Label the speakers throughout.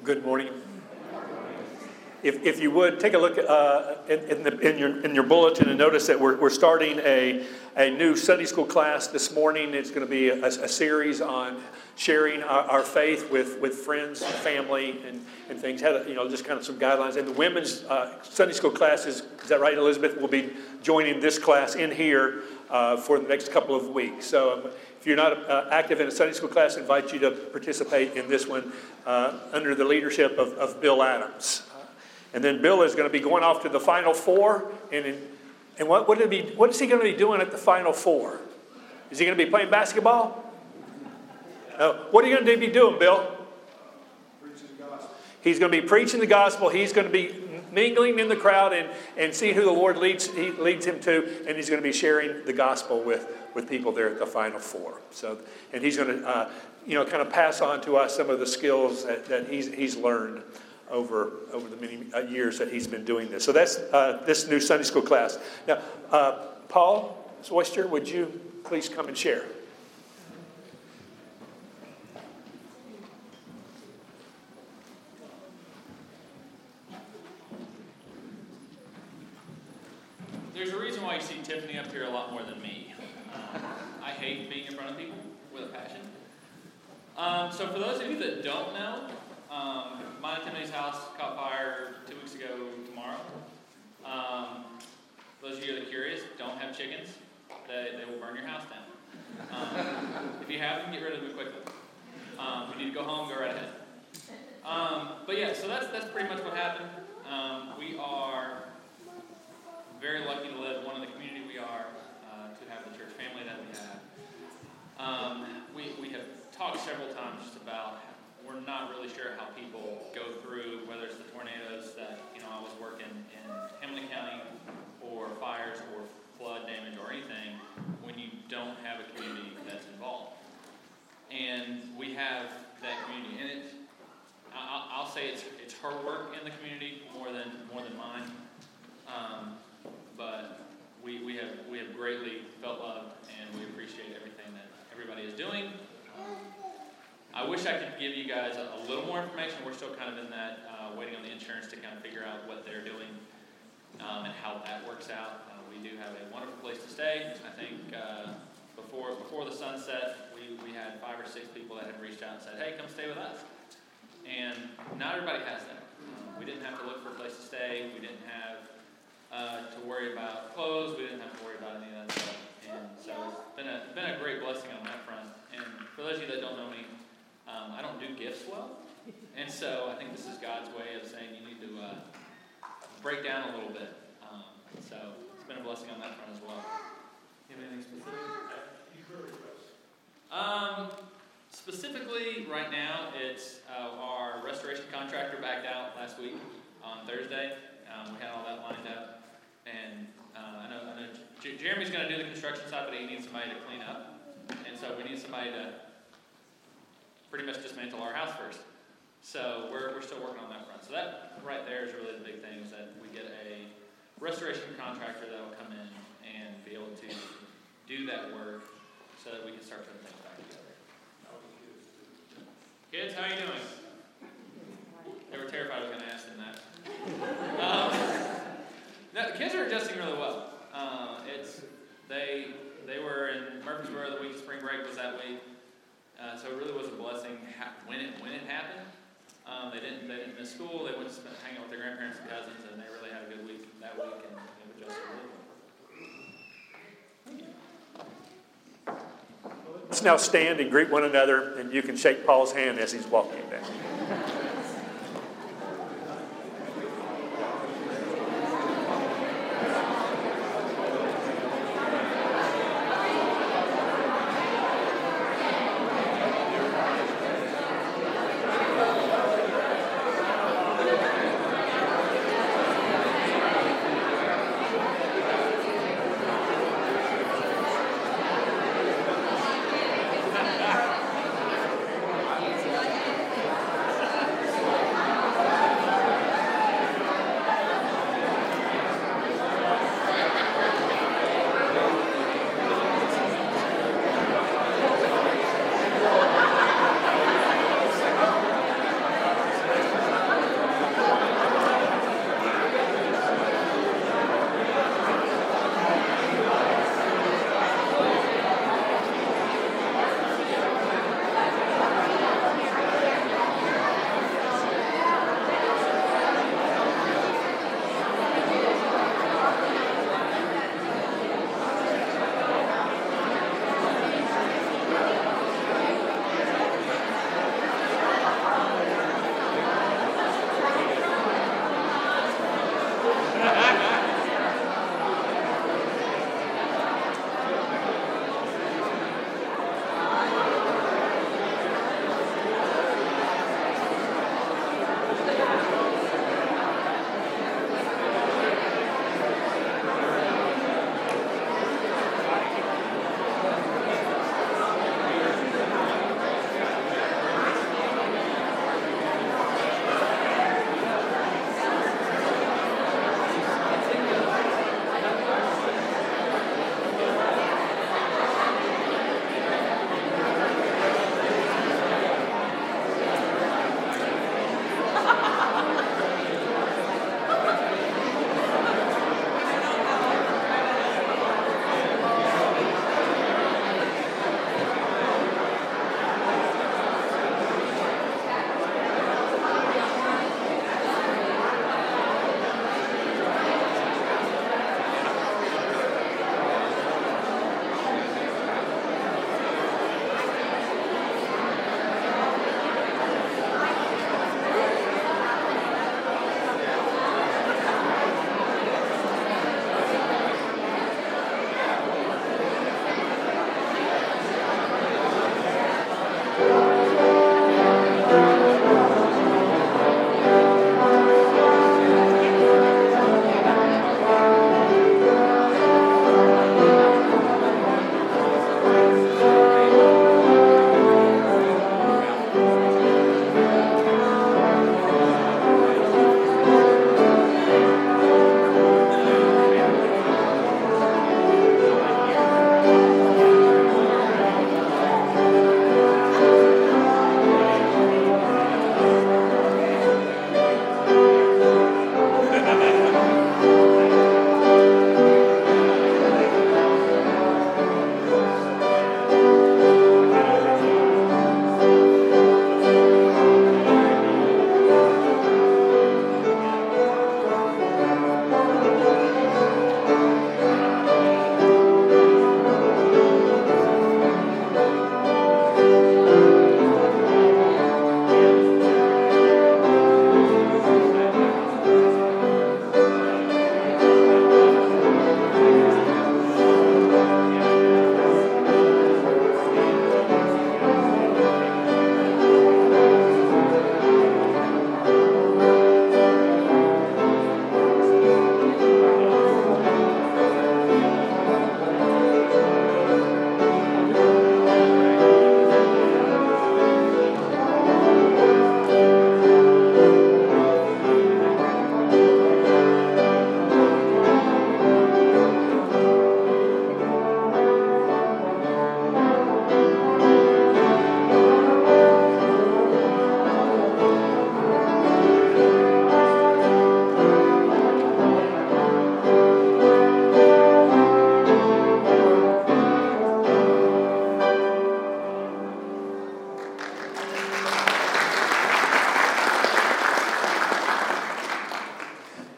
Speaker 1: Good morning. If you would, take a look in your bulletin and notice that we're starting a new Sunday school class this morning. It's going to be a series on sharing our faith with friends, family, and things. Just kind of some guidelines. And the women's Sunday school classes, is that right, Elizabeth, will be joining this class in here for the next couple of weeks. So if you're not active in a Sunday school class, I invite you to participate in this one under the leadership of Bill Adams. And then Bill is going to be going off to the Final Four. And what is he going to be doing at the Final Four? Is he going to be playing basketball? What are you going to be doing, Bill?
Speaker 2: Preaching the gospel.
Speaker 1: He's going to be preaching the gospel. He's going to be mingling in the crowd and seeing who the Lord leads him to. And he's going to be sharing the gospel with people there at the Final Four. And he's going to kind of pass on to us some of the skills that he's learned over the many years that he's been doing this. So that's this new Sunday school class. Now, Paul Zoyster, would you please come and share?
Speaker 3: There's a reason why you see Tiffany up here a lot more than me. I hate being in front of people with a passion. So for those of you that don't know, mine and Tiffany's house caught fire 2 weeks ago tomorrow. For those of you that are curious, don't have chickens. They will burn your house down. If you have them, get rid of them quickly. If you need to go home, go right ahead. But yeah, so that's pretty much what happened. We are very lucky to live one of the community we are, to have the church family that we have. We have talked several times just about we're not really sure how people go through, whether it's the tornadoes that I was working in Hamilton County, or fires or flood damage or anything, when you don't have a community that's involved. And we have that community, and I'll say it's her work in the community more than mine. But we have greatly felt loved, and we appreciate everything that everybody is doing. I wish I could give you guys a little more information. We're still kind of in that, waiting on the insurance to kind of figure out what they're doing and how that works out. We do have a wonderful place to stay. I think before the sunset, we had 5 or 6 people that had reached out and said, "Hey, come stay with us." And not everybody has that. We didn't have to look for a place to stay. We didn't have to worry about clothes. We didn't have to worry about any of that stuff. And so it's been a great blessing on that front. And for those of you that don't know me, I don't do gifts well. And so I think this is God's way of saying you need to break down a little bit. So it's been a blessing on that front as well. You have anything specific? Specifically, right now, it's our restoration contractor backed out last week on Thursday. We had all that lined up. And I know Jeremy's going to do the construction side, but he needs somebody to clean up. And so we need somebody to pretty much dismantle our house first. So we're still working on that front. So that right there is really the big thing, is that we get a restoration contractor that will come in and be able to do that work so that we can start putting things back together. Kids, how are you doing? They were terrified I was going to ask them that. No, the kids are adjusting really well. They were in Murfreesboro the week of spring break was that week. So it really was a blessing when it happened. They didn't miss school. They went to hang out with their grandparents and cousins, and they really had a good week that week, and they've adjusted really well.
Speaker 1: Let's now stand and greet one another, and you can shake Paul's hand as he's walking back.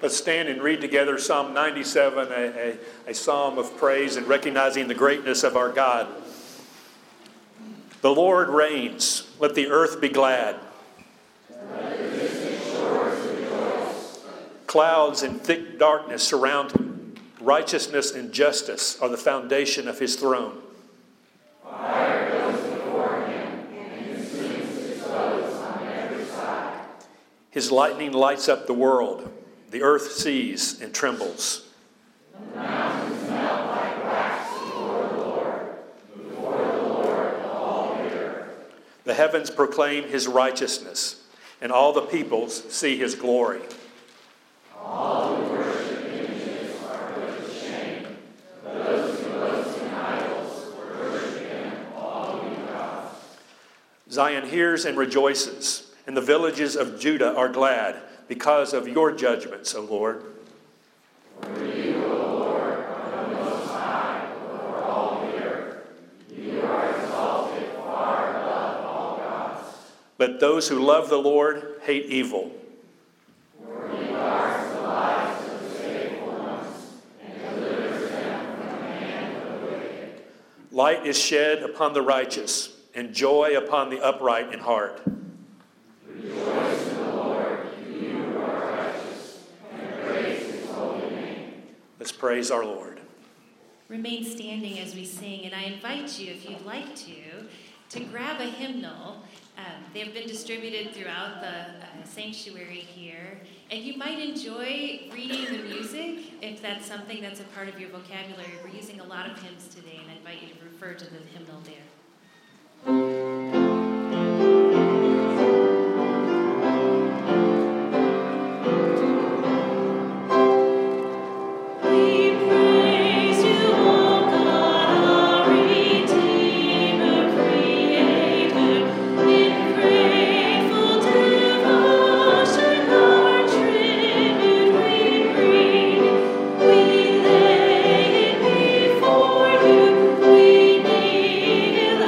Speaker 1: Let's stand and read together Psalm 97, a psalm of praise and recognizing the greatness of our God. The Lord reigns. Let the earth be glad.
Speaker 4: Let the distant shores rejoice.
Speaker 1: Clouds and thick darkness surround him. Righteousness and justice are the foundation of his throne.
Speaker 4: Fire goes before him and consumes his foes on every side.
Speaker 1: His lightning lights up the world. The earth sees and trembles.
Speaker 4: The mountains melt like wax before the Lord of all the earth.
Speaker 1: The heavens proclaim his righteousness, and all the peoples see his glory.
Speaker 4: All who worship images are put to shame. Those who boast in idols worship him, all who God.
Speaker 1: Zion hears and rejoices, and the villages of Judah are glad because of your judgments, O Lord.
Speaker 4: For you, O Lord, are the most high over all the earth. You are exalted far above all gods.
Speaker 1: Let those who love the Lord hate evil.
Speaker 4: For he guards the lives of his faithful ones and delivers them from the hand of the wicked.
Speaker 1: Light is shed upon the righteous, and joy upon the upright in heart.
Speaker 4: Rejoice in the Lord, you who are righteous, and praise his holy name.
Speaker 1: Let's praise our Lord.
Speaker 5: Remain standing as we sing, and I invite you, if you'd like to grab a hymnal. They've been distributed throughout the sanctuary here, and you might enjoy reading the music if that's something that's a part of your vocabulary. We're using a lot of hymns today, and I invite you to refer to the hymnal there.
Speaker 6: We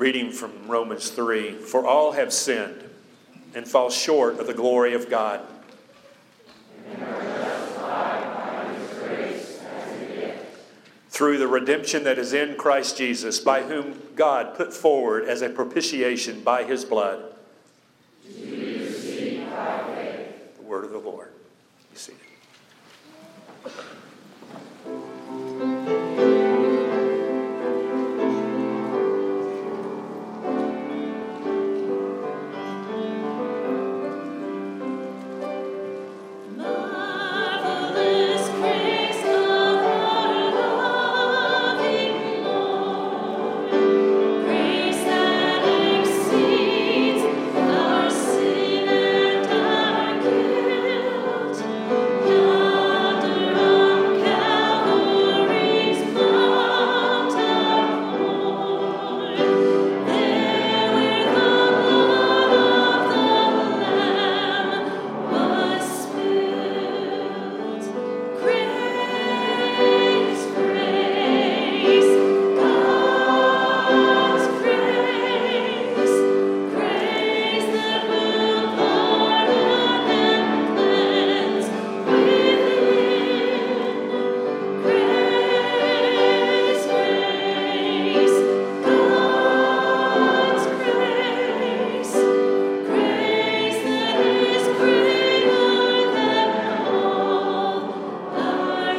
Speaker 1: Reading from Romans 3, "For all have sinned and fall short of the glory of God." Through the redemption that is in Christ Jesus, by whom God put forward as a propitiation by his blood. The word of the Lord. You see it.
Speaker 4: Marvelous grace of our loving Lord, grace that exceeds our sin and our guilt. Yonder on Calvary's mount upward, there where the blood of the Lamb was spilled. Grace, grace, God's grace, grace that will pardon and cleanse within. Grace, grace, God's grace, grace that is greater than all our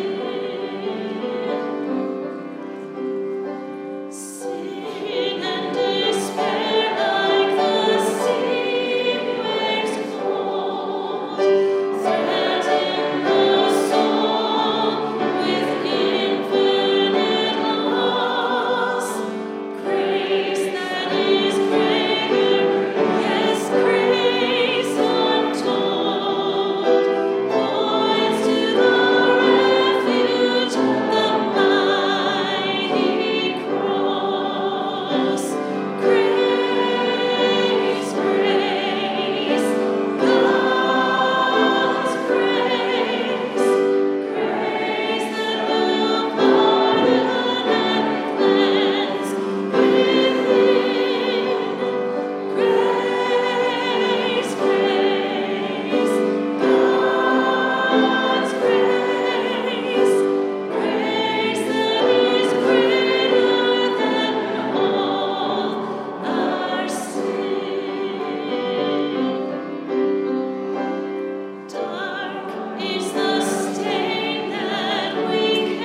Speaker 4: sin. Sin and despair like the sea waves cold threaten the soul with infinite loss. Grace that is greater, yes, grace untold, points to the refuge, the mighty cross. Grace, grace, God's grace, grace that will pardon and cleanse within. Grace, grace, God's grace, grace that is greater than all our sin. Dark is the stain that we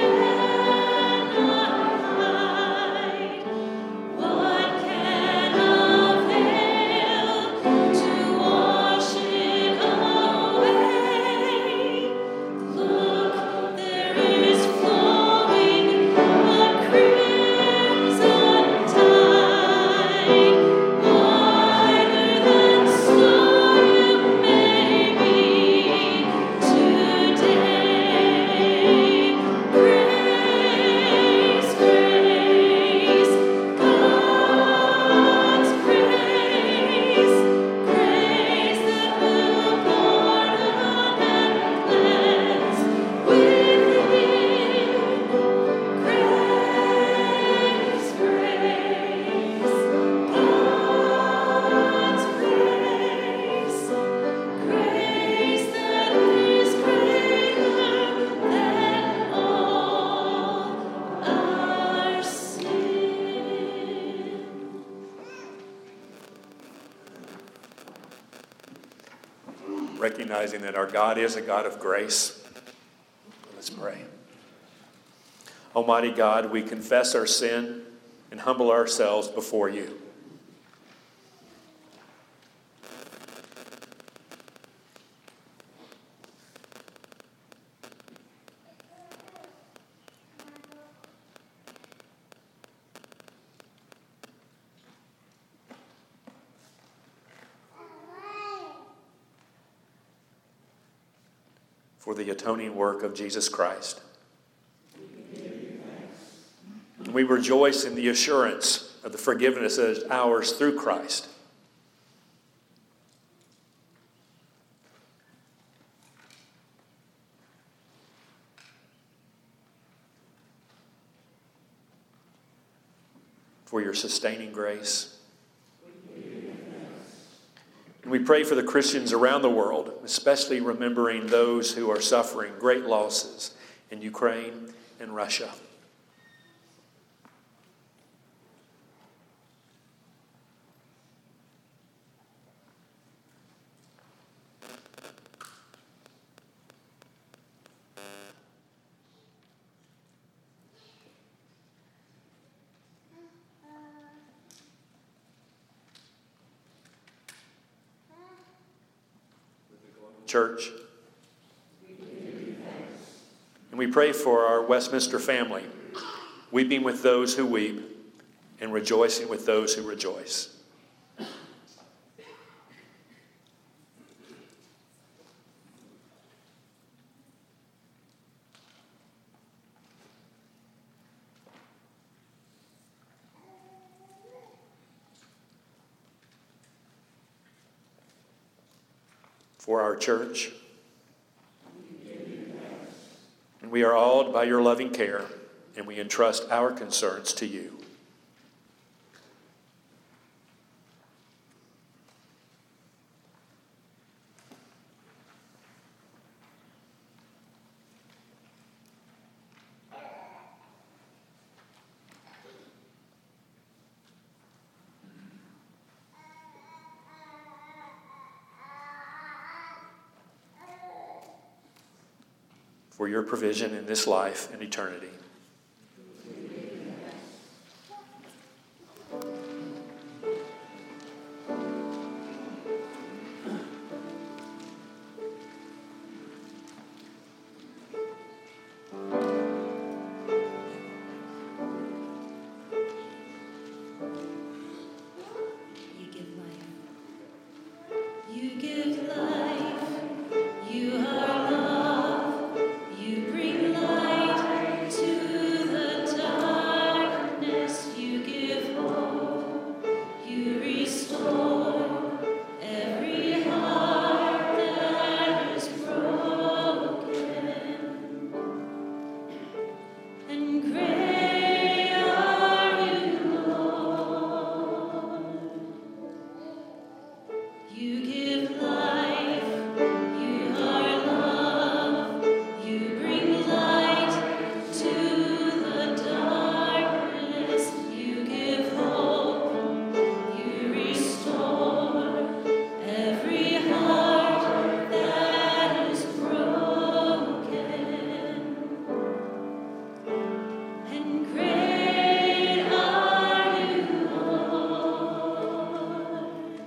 Speaker 4: cannot hide. What can avail to wash it away? Look, there is flowing a crimson tide, wider than snow you may be today. Grace, grace, God's grace, grace that will pardon and cleanse within. Grace, grace, God's grace, grace that is greater than all our sin.
Speaker 1: Recognizing that our God is a God of grace. Let's pray. Almighty God, we confess our sin and humble ourselves before you. For the atoning work of Jesus Christ. We rejoice in the assurance of the forgiveness that is ours through Christ. for your sustaining grace. And we pray for the Christians around the world, especially remembering those who are suffering great losses in Ukraine and Russia. Church. And we pray for our Westminster family, weeping with those who weep and rejoicing with those who rejoice. For our church. And we are awed by your loving care, and we entrust our concerns to you. For your provision in this life and eternity.
Speaker 5: You give life. You give life. You are love. You bring light to the darkness. You give hope. You restore every heart that is broken. And great are you, Lord. You give life. You are love. You bring light to the darkness. You give hope. You restore every heart that is broken. And great are you, Lord.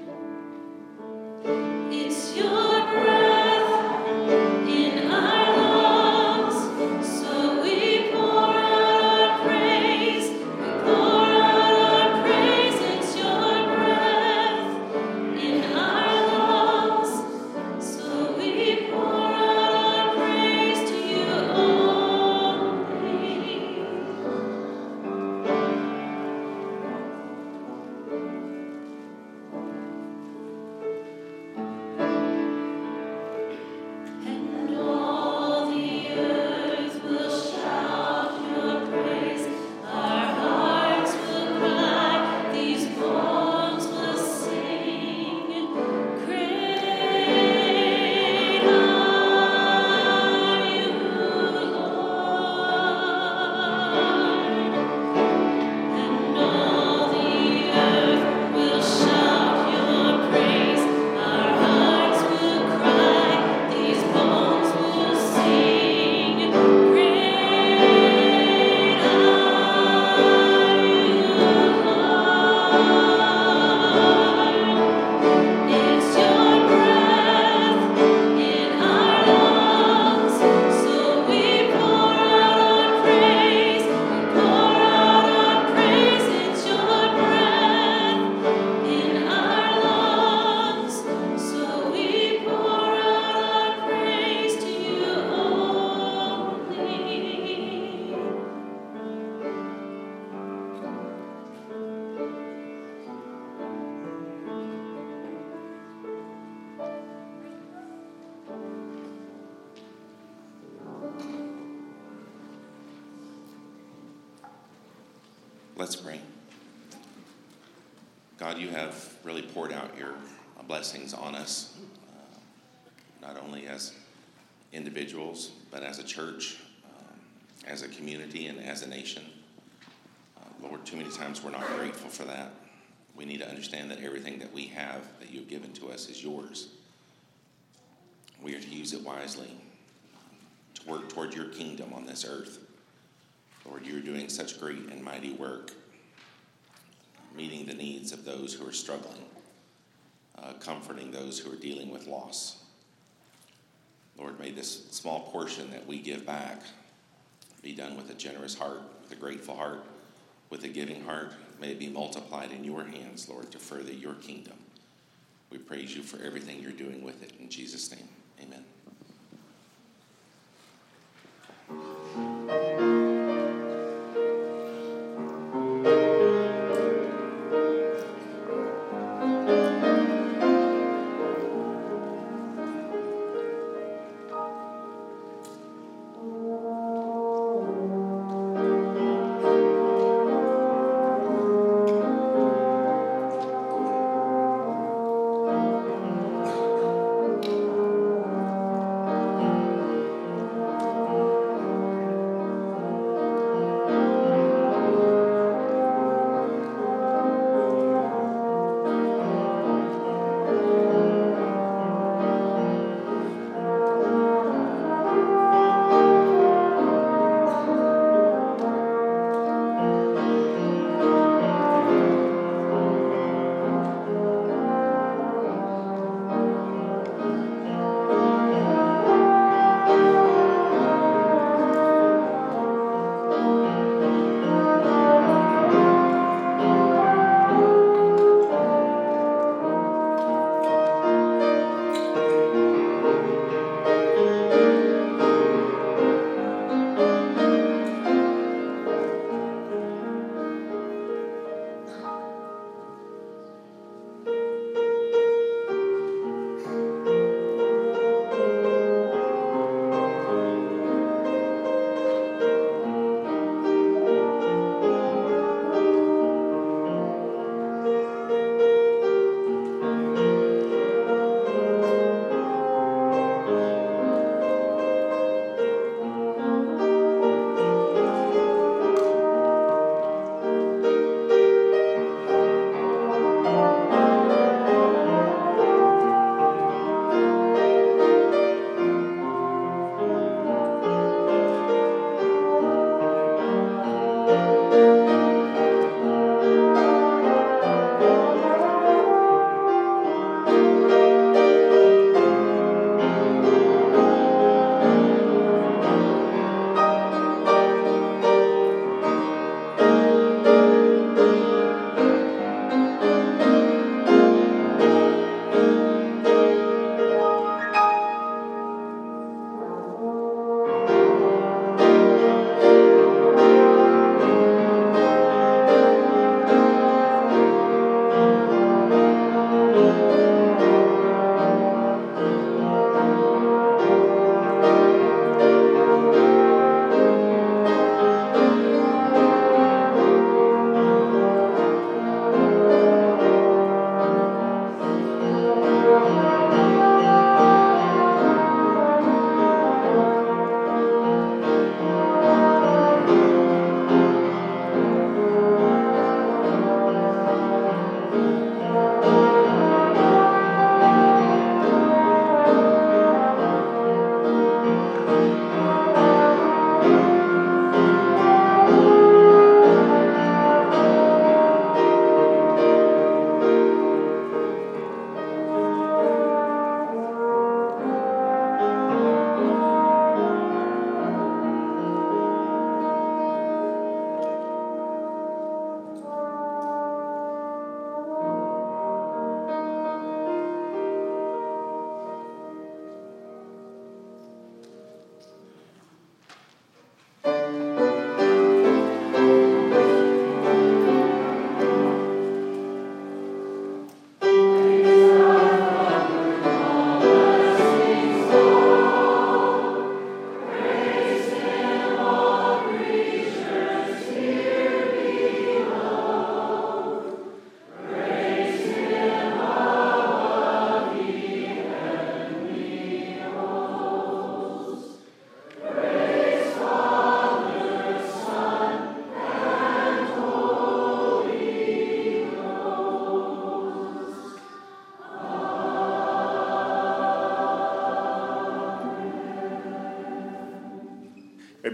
Speaker 5: It's your breath in our lungs, so we pour out our praise. We pour out our praise. It's your breath in our lungs, so we pour out our praise to you only. And all the earth will shout your praise. Our hearts will cry, these bones will sing. Great are you, Lord. And all the earth will shout your praise. Our hearts will cry, these bones will sing. Great are you, Lord. It's your breath in our lungs, so we pour out our praise. We pour out our praise. It's your breath in our lungs, so we pour out our praise to you only.
Speaker 6: Let's pray. God, you have really poured out your blessings on us, not only as individuals, but as a church, as a community, and as a nation. Lord, too many times we're not grateful for that. We need to understand that everything that we have, that you've given to us, is yours. We are to use it wisely to work toward your kingdom on this earth. Lord, you're doing such great and mighty work, meeting the needs of those who are struggling, comforting those who are dealing with loss. Lord, may this small portion that we give back be done with a generous heart, with a grateful heart, with a giving heart. May it be multiplied in your hands, Lord, to further your kingdom. We praise you for everything you're doing with it. In Jesus' name, amen.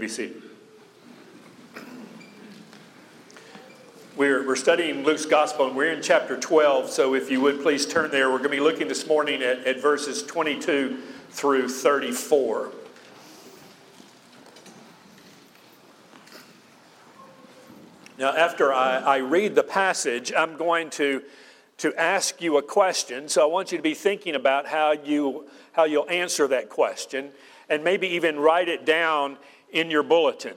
Speaker 1: be seated. We're studying Luke's Gospel, and we're in chapter 12, so if you would please turn there. We're going to be looking this morning at verses 22 through 34. Now, after I read the passage, I'm going to ask you a question, so I want you to be thinking about how you'll answer that question, and maybe even write it down in your bulletin.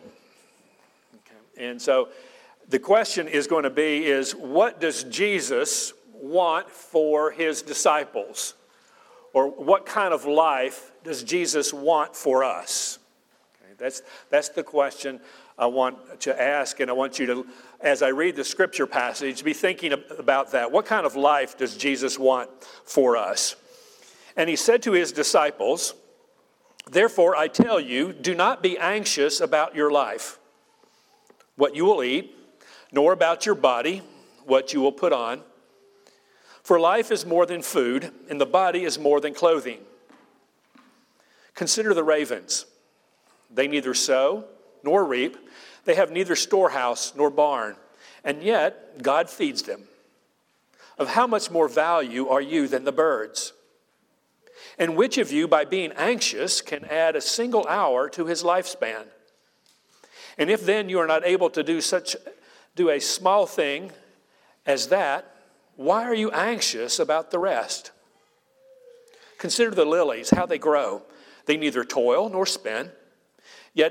Speaker 1: Okay. And so the question is going to be what does Jesus want for his disciples? Or what kind of life does Jesus want for us? Okay, that's the question I want to ask, and I want you to, as I read the scripture passage, be thinking about that. What kind of life does Jesus want for us? And he said to his disciples, "Therefore I tell you, do not be anxious about your life, what you will eat, nor about your body, what you will put on. For life is more than food, and the body is more than clothing. Consider the ravens. They neither sow nor reap. They have neither storehouse nor barn, and yet God feeds them. Of how much more value are you than the birds? And which of you, by being anxious, can add a single hour to his lifespan? And if then you are not able to do a small thing as that, why are you anxious about the rest? Consider the lilies, how they grow. They neither toil nor spin. Yet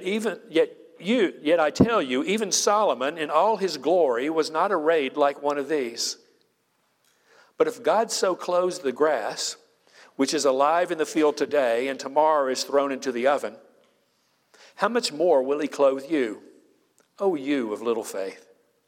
Speaker 1: I tell you, even Solomon in all his glory was not arrayed like one of these. But if God so clothes the grass, which is alive in the field today and tomorrow is thrown into the oven, how much more will he clothe you, O you of little faith?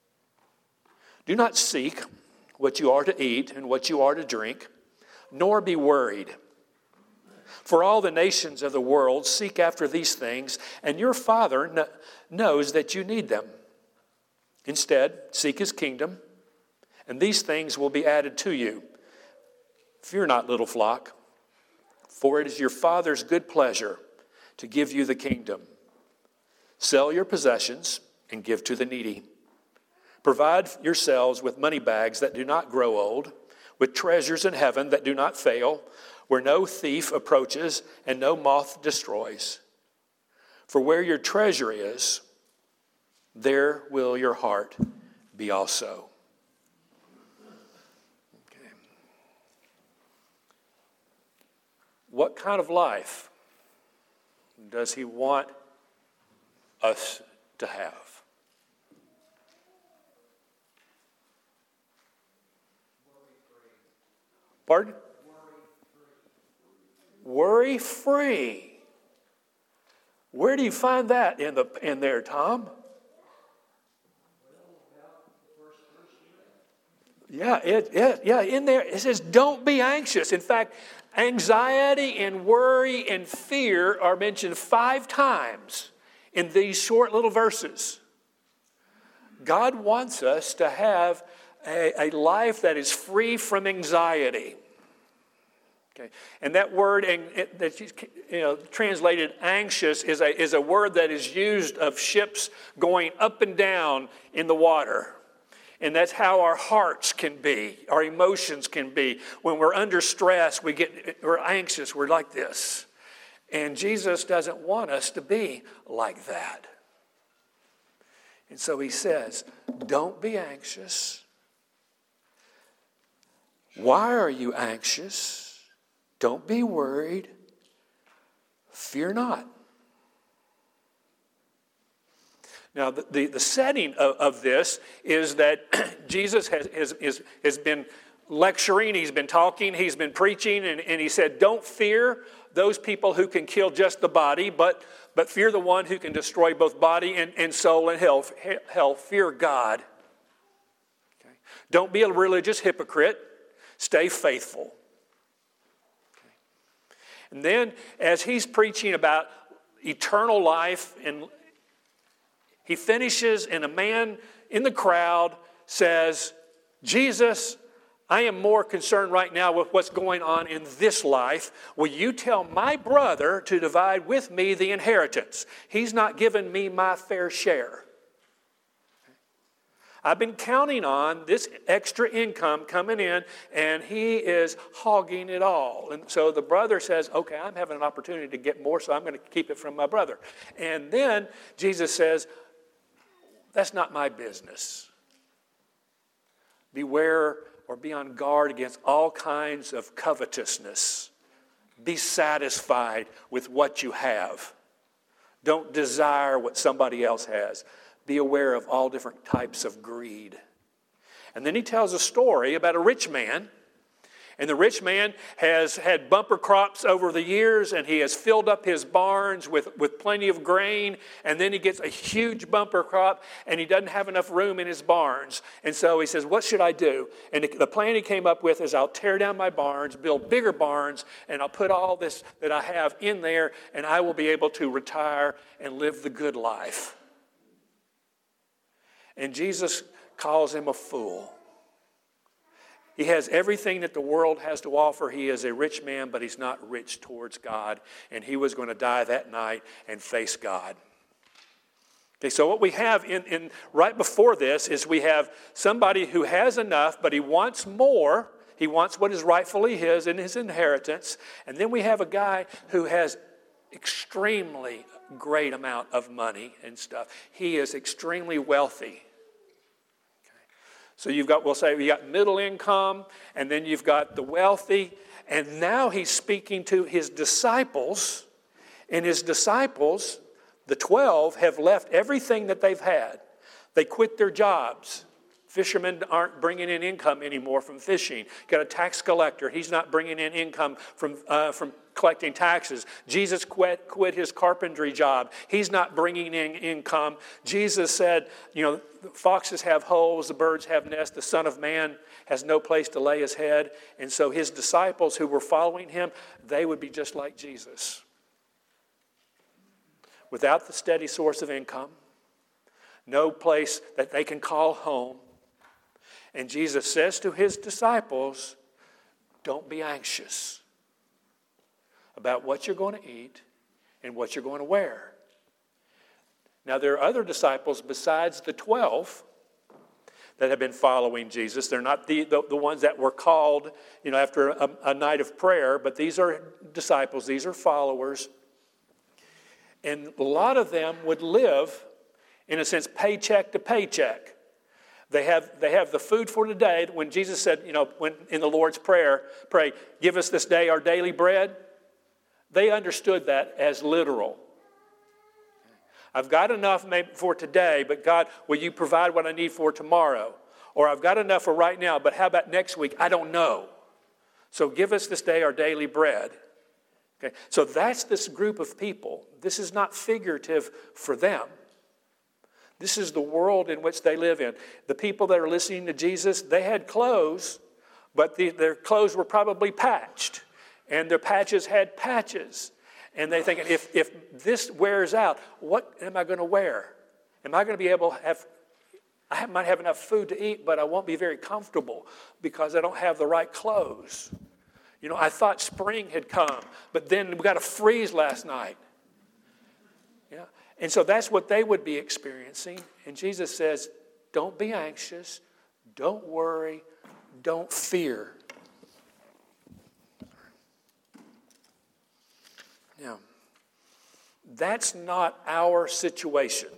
Speaker 1: Do not seek what you are to eat and what you are to drink, nor be worried. For all the nations of the world seek after these things, and your Father knows that you need them. Instead, seek his kingdom, and these things will be added to you. Fear not, little flock, for it is your Father's good pleasure to give you the kingdom. Sell your possessions and give to the needy. Provide yourselves with money bags that do not grow old, with treasures in heaven that do not fail, where no thief approaches and no moth destroys. For where your treasure is, there will your heart be also." Okay. What kind of life does he want us to have? Pardon? Worry-free. Where do you find that in there, Tom? Yeah, in there it says, don't be anxious. In fact, anxiety and worry and fear are mentioned 5 times in these short little verses. God wants us to have a life that is free from anxiety. Okay. And that word translated anxious is a word that is used of ships going up and down in the water. And that's how our hearts can be, our emotions can be. When we're under stress, we're anxious, we're like this. And Jesus doesn't want us to be like that. And so he says, don't be anxious. Why are you anxious? Don't be worried. Fear not. Now, the setting of this is that Jesus has been lecturing, he's been talking, he's been preaching, and he said, don't fear those people who can kill just the body, but fear the one who can destroy both body and soul and hell. Fear God. Okay. Don't be a religious hypocrite. Stay faithful. Okay. And then, as he's preaching about eternal life, and he finishes, and a man in the crowd says, Jesus, I am more concerned right now with what's going on in this life. Will you tell my brother to divide with me the inheritance? He's not given me my fair share. I've been counting on this extra income coming in, and he is hogging it all. And so the brother says, okay, I'm having an opportunity to get more, so I'm going to keep it from my brother. And then Jesus says, that's not my business. Beware or be on guard against all kinds of covetousness. Be satisfied with what you have. Don't desire what somebody else has. Be aware of all different types of greed. And then he tells a story about a rich man. And the rich man has had bumper crops over the years, and he has filled up his barns with plenty of grain. And then he gets a huge bumper crop, and he doesn't have enough room in his barns. And so he says, what should I do? And the plan he came up with is, I'll tear down my barns, build bigger barns, and I'll put all this that I have in there, and I will be able to retire and live the good life. And Jesus calls him a fool. He has everything that the world has to offer. He is a rich man, but he's not rich towards God. And he was going to die that night and face God. Okay, so what we have in right before this is we have somebody who has enough, but he wants more. He wants what is rightfully his in his inheritance. And then we have a guy who has extremely great amount of money and stuff. He is extremely wealthy. So you've got, we'll say, you got middle income, and then you've got the wealthy, and now he's speaking to his disciples, and his disciples, the 12, have left everything that they've had. They quit their jobs. Fishermen aren't bringing in income anymore from fishing. Got a tax collector. He's not bringing in income from collecting taxes. Jesus quit his carpentry job. He's not bringing in income. Jesus said, the foxes have holes, the birds have nests, the Son of Man has no place to lay his head. And so his disciples who were following him, they would be just like Jesus. Without the steady source of income, no place that they can call home. And Jesus says to his disciples, don't be anxious about what you're going to eat and what you're going to wear. Now, there are other disciples besides the 12 that have been following Jesus. They're not the ones that were called, after a night of prayer, but these are disciples. These are followers. And a lot of them would live, in a sense, paycheck to paycheck. They have the food for today. When Jesus said, when in the Lord's Prayer, pray, give us this day our daily bread, they understood that as literal. I've got enough maybe for today, but God, will you provide what I need for tomorrow? Or I've got enough for right now, but how about next week? I don't know. So give us this day our daily bread. Okay, so that's this group of people. This is not figurative for them. This is the world in which they live in. The people that are listening to Jesus, they had clothes, but their clothes were probably patched. And their patches had patches. And they're thinking, if this wears out, what am I going to wear? Am I going to be able to have, I might have enough food to eat, but I won't be very comfortable because I don't have the right clothes. I thought spring had come, but then we got a freeze last night. And so that's what they would be experiencing. And Jesus says, don't be anxious, don't worry, don't fear. Now, that's not our situation.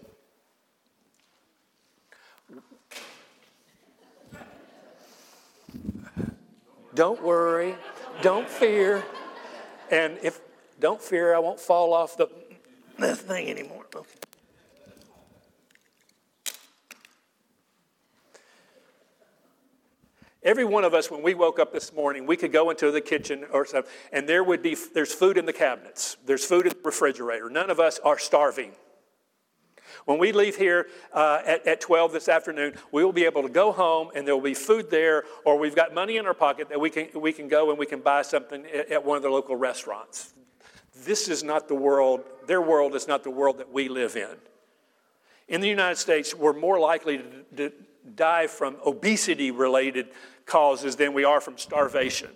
Speaker 1: Don't worry, don't fear. And if don't fear, I won't fall off the thing anymore. Okay. Every one of us, when we woke up this morning, we could go into the kitchen or something, and there's food in the cabinets. There's food in the refrigerator. None of us are starving. When we leave here at 12 this afternoon, we will be able to go home, and there will be food there, or we've got money in our pocket that we can go and we can buy something at one of the local restaurants. This is not the world, their world is not the world that we live in. In the United States, we're more likely die from obesity-related causes than we are from starvation.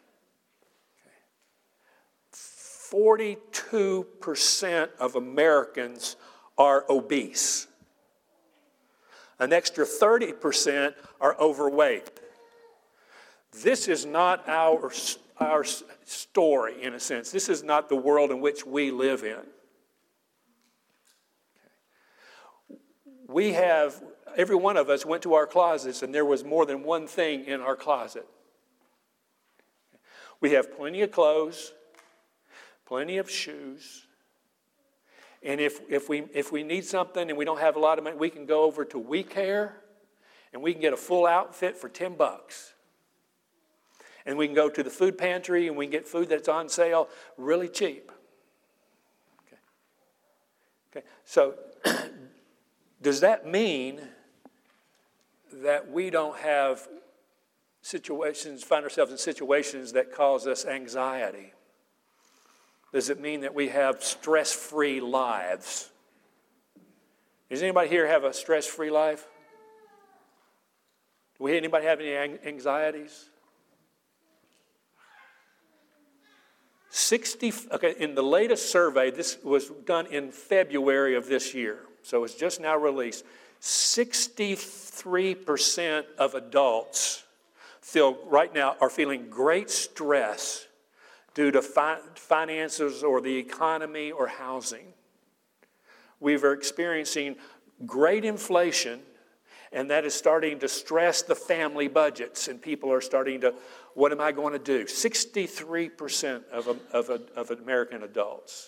Speaker 1: 42% of Americans are obese. An extra 30% are overweight. This is not our story, in a sense. This is not the world in which we live in. Every one of us went to our closets, and there was more than one thing in our closet. We have plenty of clothes, plenty of shoes, and if we need something and we don't have a lot of money, we can go over to We Care, and we can get a full outfit for $10. And we can go to the food pantry, and we can get food that's on sale really cheap. Okay. So does that mean that we don't have find ourselves in situations that cause us anxiety? Does it mean that we have stress-free lives? Does anybody here have a stress-free life? Do anybody have any anxieties? In the latest survey, this was done in February of this year, so it's just now released. 63% of adults right now are feeling great stress due to finances or the economy or housing. We are experiencing great inflation, and that is starting to stress the family budgets, and people are starting to, what am I going to do? 63% of American adults.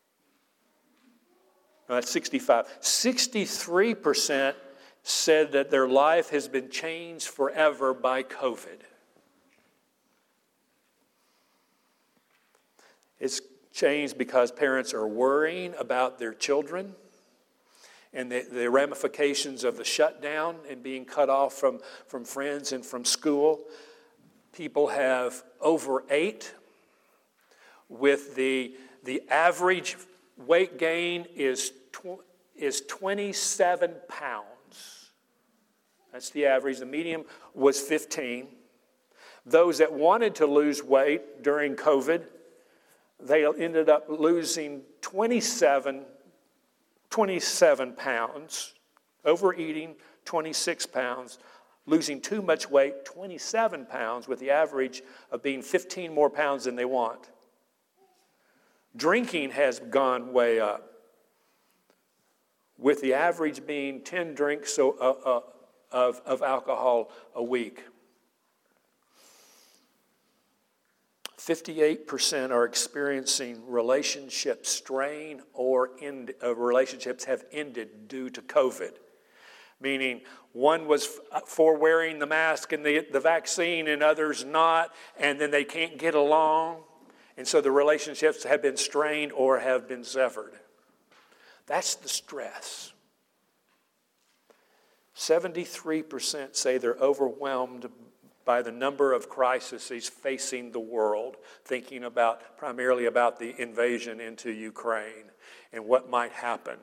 Speaker 1: No, that's 65. 63% said that their life has been changed forever by COVID. It's changed because parents are worrying about their children and the ramifications of the shutdown and being cut off from friends and from school. People have overate, with the average weight gain is 27 pounds. That's the average. The median was 15. Those that wanted to lose weight during COVID, they ended up losing 27 pounds, overeating 26 pounds, losing too much weight 27 pounds, with the average of being 15 more pounds than they want. Drinking has gone way up, with the average being 10 drinks of alcohol a week. 58% are experiencing relationship strain, or relationships have ended due to COVID. Meaning one was for wearing the mask and the vaccine and others not, and then they can't get along. And so the relationships have been strained or have been severed. That's the stress. 73% say they're overwhelmed by the number of crises facing the world, thinking primarily about the invasion into Ukraine and what might happen.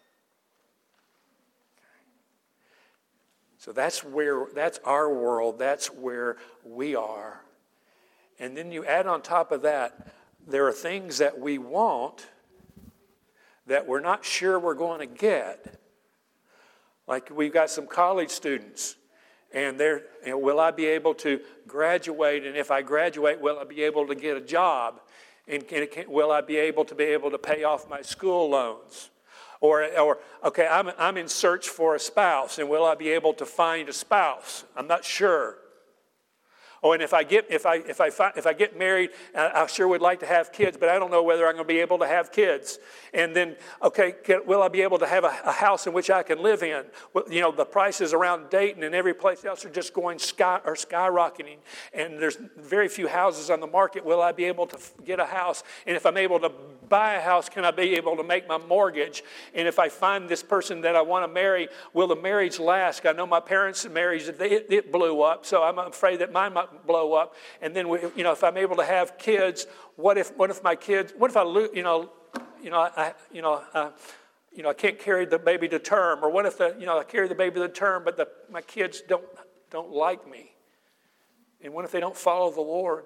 Speaker 1: So that's our world, that's where we are. And then you add on top of that, there are things that we want that we're not sure we're going to get. Like we've got some college students, and will I be able to graduate? And if I graduate, will I be able to get a job? And will I be able to pay off my school loans? Or okay, I'm in search for a spouse, and will I be able to find a spouse? I'm not sure. Oh, and if I get married, I sure would like to have kids, but I don't know whether I'm going to be able to have kids. And then, okay, will I be able to have a house in which I can live in? Well, the prices around Dayton and every place else are just skyrocketing, and there's very few houses on the market. Will I be able to get a house? And if I'm able to buy a house, can I be able to make my mortgage? And if I find this person that I want to marry, will the marriage last? I know my parents' marriage, it blew up, so I'm afraid that mine might blow up. And then if I'm able to have kids, what if I lose, I can't carry the baby to term? Or what if I carry the baby to term, but my kids don't like me? And what if they don't follow the Lord?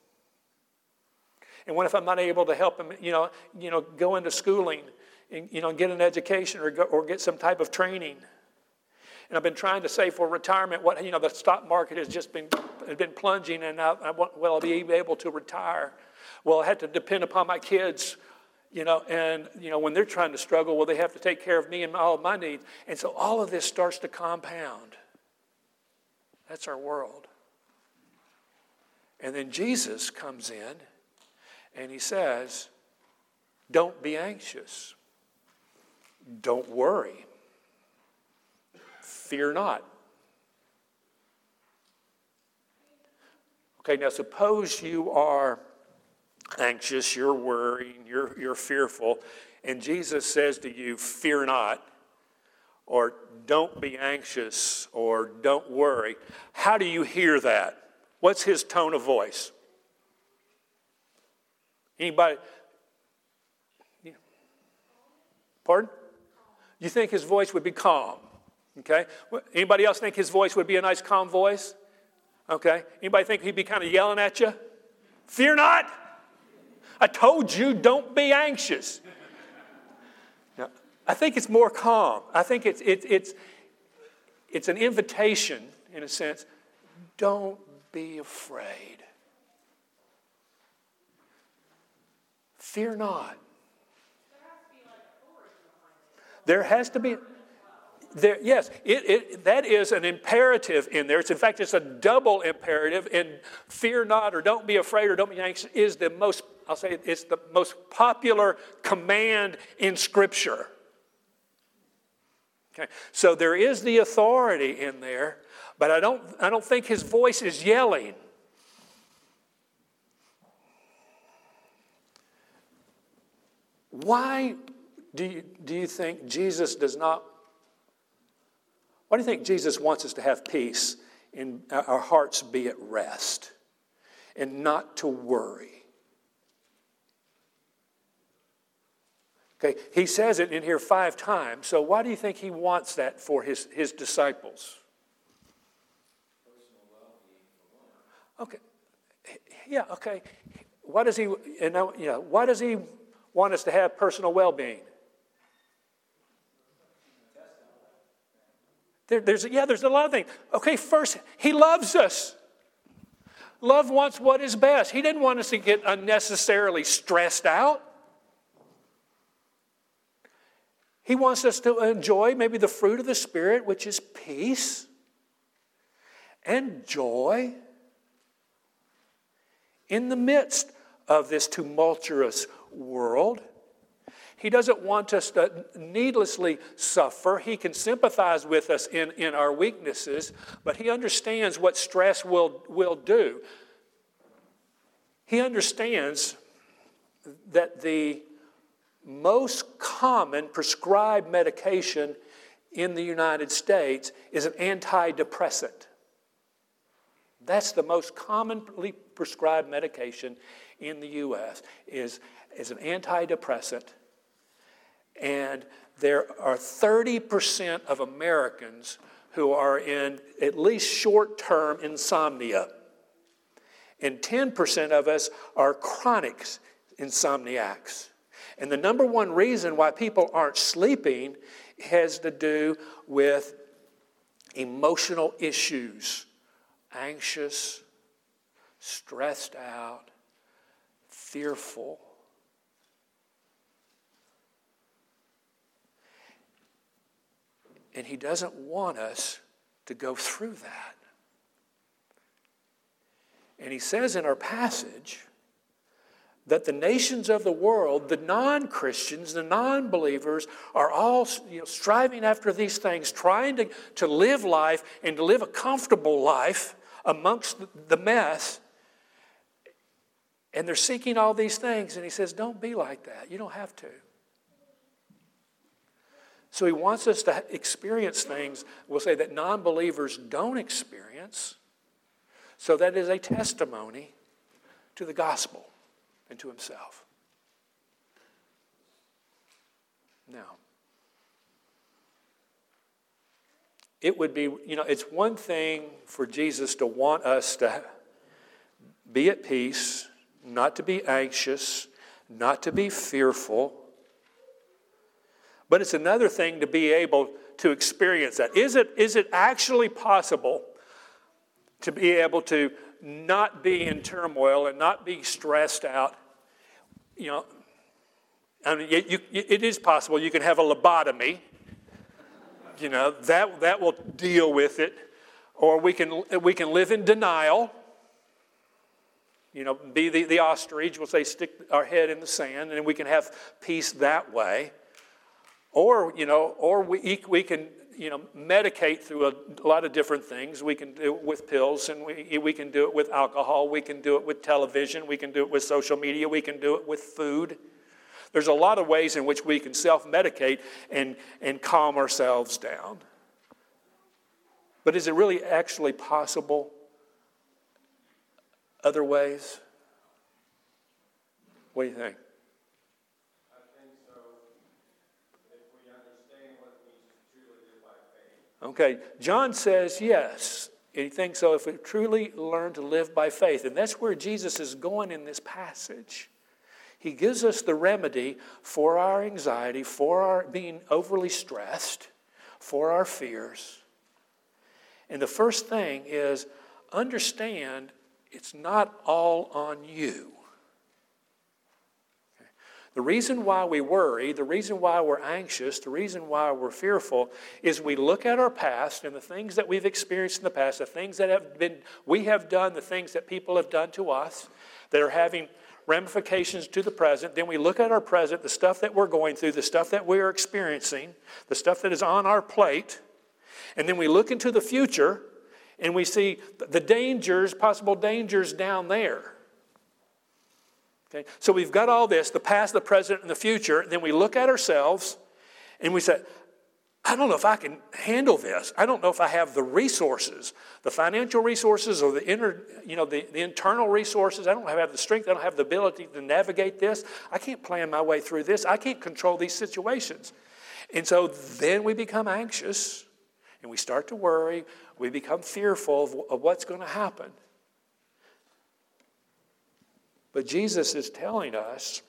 Speaker 1: And what if I'm not able to help them, go into schooling and, get an education or get some type of training? And I've been trying to save for retirement. The stock market has just been plunging, and will I be able to retire? Well, I had to depend upon my kids, when they're trying to struggle, well, they have to take care of me and all of my needs. And so all of this starts to compound. That's our world. And then Jesus comes in and he says, don't be anxious. Don't worry. Fear not. Okay, now suppose you are anxious, you're worrying, you're fearful, and Jesus says to you, fear not, or don't be anxious, or don't worry. How do you hear that? What's his tone of voice? Anybody? Pardon? You think his voice would be calm? Okay. Anybody else think his voice would be a nice calm voice? Okay. Anybody think he'd be kind of yelling at you? Fear not. I told you, don't be anxious. Now, I think it's more calm. I think it's an invitation, in a sense. Don't be afraid. Fear not. There has to be. Yes, that is an imperative in there. In fact, it's a double imperative. And fear not, or don't be afraid, or don't be anxious is the most, I'll say it's the most popular command in Scripture. Okay, so there is the authority in there, but I don't think his voice is yelling. Why do you think Jesus does not? Why do you think Jesus wants us to have peace and our hearts be at rest and not to worry? Okay, he says it in here 5 times. So why do you think he wants that for his disciples? Okay, yeah, okay. Why does he want us to have personal well-being? There's a lot of things. Okay, first, he loves us. Love wants what is best. He didn't want us to get unnecessarily stressed out. He wants us to enjoy maybe the fruit of the Spirit, which is peace and joy in the midst of this tumultuous world. He doesn't want us to needlessly suffer. He can sympathize with us in our weaknesses, but he understands what stress will do. He understands that the most common prescribed medication in the United States is an antidepressant. That's the most commonly prescribed medication in the U.S. is an antidepressant. And there are 30% of Americans who are in at least short-term insomnia. And 10% of us are chronic insomniacs. And the number one reason why people aren't sleeping has to do with emotional issues. Anxious, stressed out, fearful. And he doesn't want us to go through that. And he says in our passage that the nations of the world, the non-Christians, the non-believers, are all striving after these things, trying to live life and to live a comfortable life amongst the mess. And they're seeking all these things. And he says, don't be like that. You don't have to. So he wants us to experience things, we'll say, that non-believers don't experience. So that is a testimony to the gospel and to himself. Now, it would be, it's one thing for Jesus to want us to be at peace, not to be anxious, not to be fearful. But it's another thing to be able to experience that. Is it actually possible to be able to not be in turmoil and not be stressed out? I mean, it is possible. You can have a lobotomy. That will deal with it. Or we can live in denial. Be the ostrich. We'll say stick our head in the sand, and we can have peace that way. Or we can medicate through a lot of different things. We can do it with pills, and we can do it with alcohol. We can do it with television. We can do it with social media. We can do it with food. There's a lot of ways in which we can self-medicate and calm ourselves down. But is it really actually possible other ways? What do you think?
Speaker 2: I think so, if we understand what it means to truly live by faith.
Speaker 1: Okay, John says yes. He thinks so if we truly learn to live by faith. And that's where Jesus is going in this passage. He gives us the remedy for our anxiety, for our being overly stressed, for our fears. And the first thing is understand it's not all on you. Okay. The reason why we worry, the reason why we're anxious, the reason why we're fearful is we look at our past and the things that we've experienced in the past, the things that we have done, the things that people have done to us that are having ramifications to the present. Then we look at our present, the stuff that we're going through, the stuff that we're experiencing, the stuff that is on our plate. And then we look into the future and we see the dangers, possible dangers down there. Okay? So we've got all this, the past, the present, and the future. And then we look at ourselves and we say, I don't know if I can handle this. I don't know if I have the resources, the financial resources or the internal resources. I don't have the strength. I don't have the ability to navigate this. I can't plan my way through this. I can't control these situations. And so then we become anxious and we start to worry. We become fearful of what's going to happen. But Jesus is telling us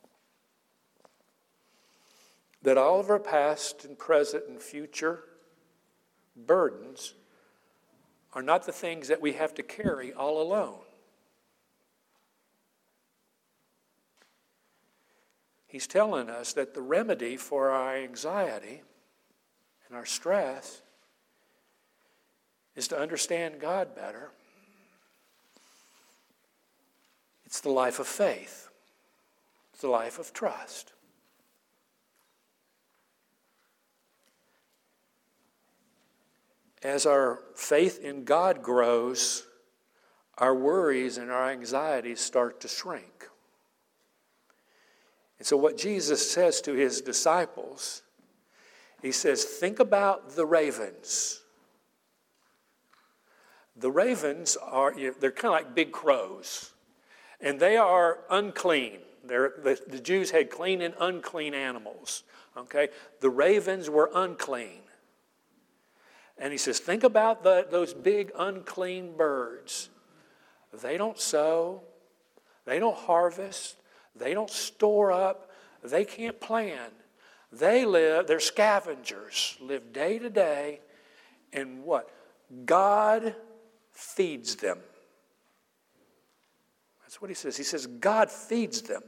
Speaker 1: that all of our past and present and future burdens are not the things that we have to carry all alone. He's telling us that the remedy for our anxiety and our stress is to understand God better. It's the life of faith. It's the life of trust. As our faith in God grows, our worries and our anxieties start to shrink. And so what Jesus says to his disciples, he says, think about the ravens. The ravens they're kind of like big crows. And they are unclean. The Jews had clean and unclean animals. Okay? The ravens were unclean. And he says, think about those big unclean birds. They don't sow. They don't harvest. They don't store up. They can't plan. They're scavengers, live day to day. And what? God feeds them. That's what he says. He says, God feeds them.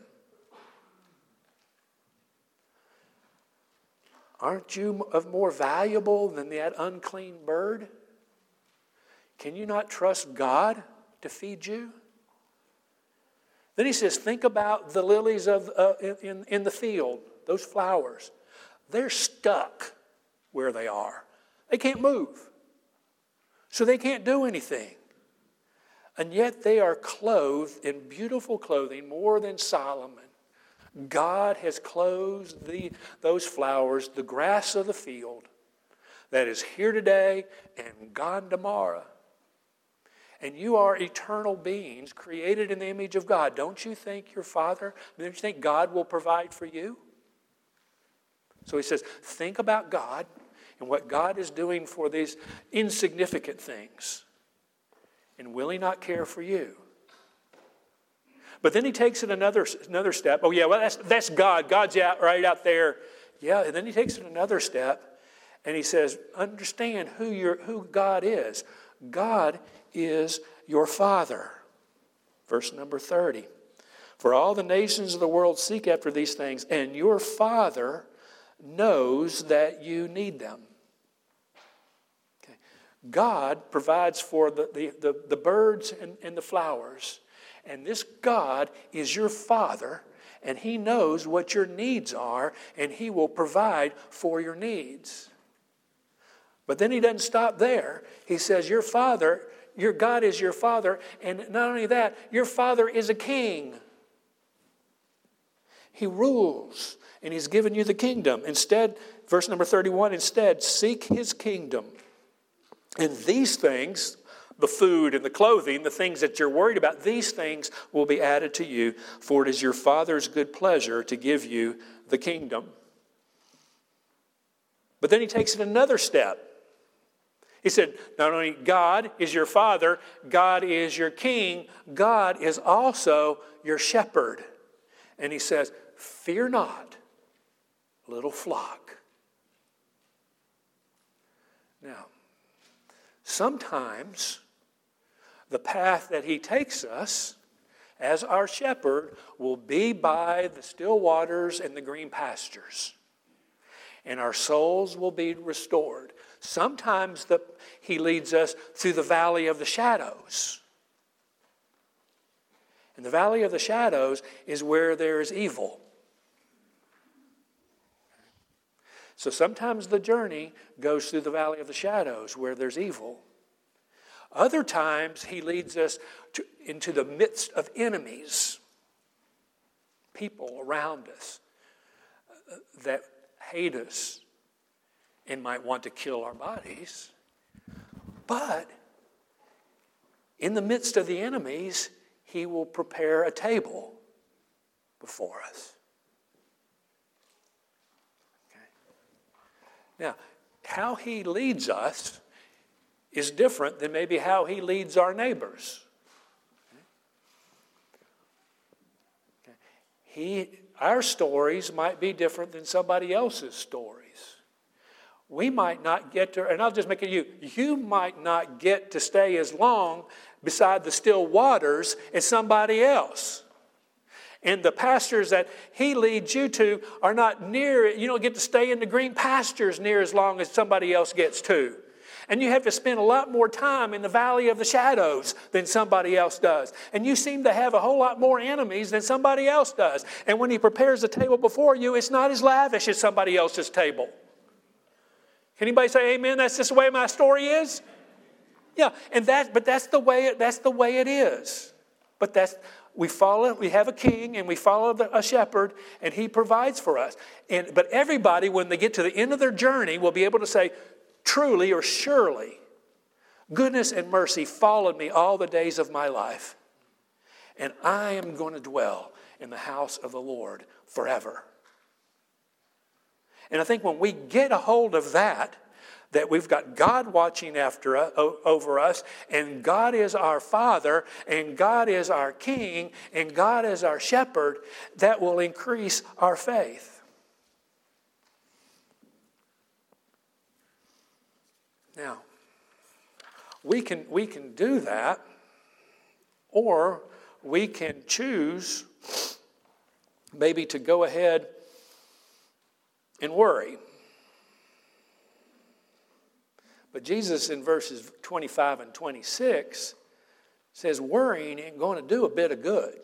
Speaker 1: Aren't you of more valuable than that unclean bird? Can you not trust God to feed you? Then he says, think about the lilies in the field, those flowers. They're stuck where they are. They can't move. So they can't do anything. And yet they are clothed in beautiful clothing, more than Solomon. God has clothed those flowers, the grass of the field, that is here today and gone tomorrow. And you are eternal beings created in the image of God. Don't you think your Father, don't you think God will provide for you? So he says, think about God. and what God is doing for these insignificant things? And will he not care for you? But then he takes it another step. Oh yeah, well that's God. God's right out there. Yeah, and then he takes it another step, and he says, understand who God is. God is your Father. Verse number 30. For all the nations of the world seek after these things, and your Father knows that you need them. Okay. God provides for the birds and the flowers. And this God is your Father, and he knows what your needs are, and he will provide for your needs. But then he doesn't stop there. He says, your Father, your God is your Father, and not only that, your Father is a king. He rules, and he's given you the kingdom. Instead, verse number 31, instead, seek his kingdom. And these things, the food and the clothing, the things that you're worried about, these things will be added to you, for it is your Father's good pleasure to give you the kingdom. But then he takes it another step. He said, not only God is your Father, God is your King, God is also your shepherd. And he says, fear not, little flock. Now, sometimes the path that he takes us as our shepherd will be by the still waters and the green pastures. And our souls will be restored. Sometimes he leads us through the valley of the shadows. And the valley of the shadows is where there is evil. So sometimes the journey goes through the valley of the shadows where there's evil. Other times he leads us into the midst of enemies, people around us that hate us and might want to kill our bodies. But in the midst of the enemies, he will prepare a table before us. Okay. Now, how he leads us is different than maybe how he leads our neighbors. Okay. Our stories might be different than somebody else's stories. We might not get to, and I'll just make it you might not get to stay as long beside the still waters as somebody else. And the pastures that he leads you to are not near it. You don't get to stay in the green pastures near as long as somebody else gets to. And you have to spend a lot more time in the valley of the shadows than somebody else does. And you seem to have a whole lot more enemies than somebody else does. And when he prepares a table before you, it's not as lavish as somebody else's table. Can anybody say amen? That's just the way my story is? Yeah, but that's the way it is. But we have a king and we follow a shepherd and he provides for us. But everybody, when they get to the end of their journey, will be able to say, truly or surely, goodness and mercy followed me all the days of my life. And I am going to dwell in the house of the Lord forever. And I think when we get a hold of that we've got God watching over us, and God is our Father, and God is our King, and God is our shepherd, that will increase our faith. Now, we can do that, or we can choose maybe to go ahead and worry. But Jesus in verses 25 and 26 says worrying ain't going to do a bit of good.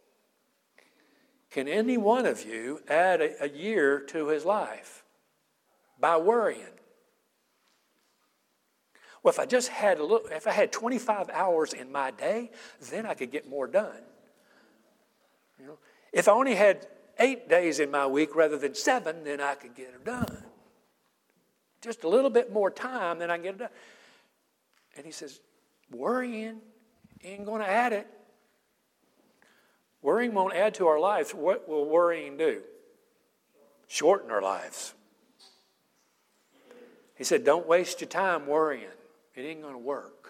Speaker 1: Can any one of you add a year to his life by worrying? Well, if I had 25 hours in my day, then I could get more done. You know, if I only had 8 days in my week rather than 7, then I could get it done. Just a little bit more time, then I can get it done. And he says, worrying ain't going to add it. Worrying won't add to our lives. What will worrying do? Shorten our lives. He said, don't waste your time worrying. It ain't going to work.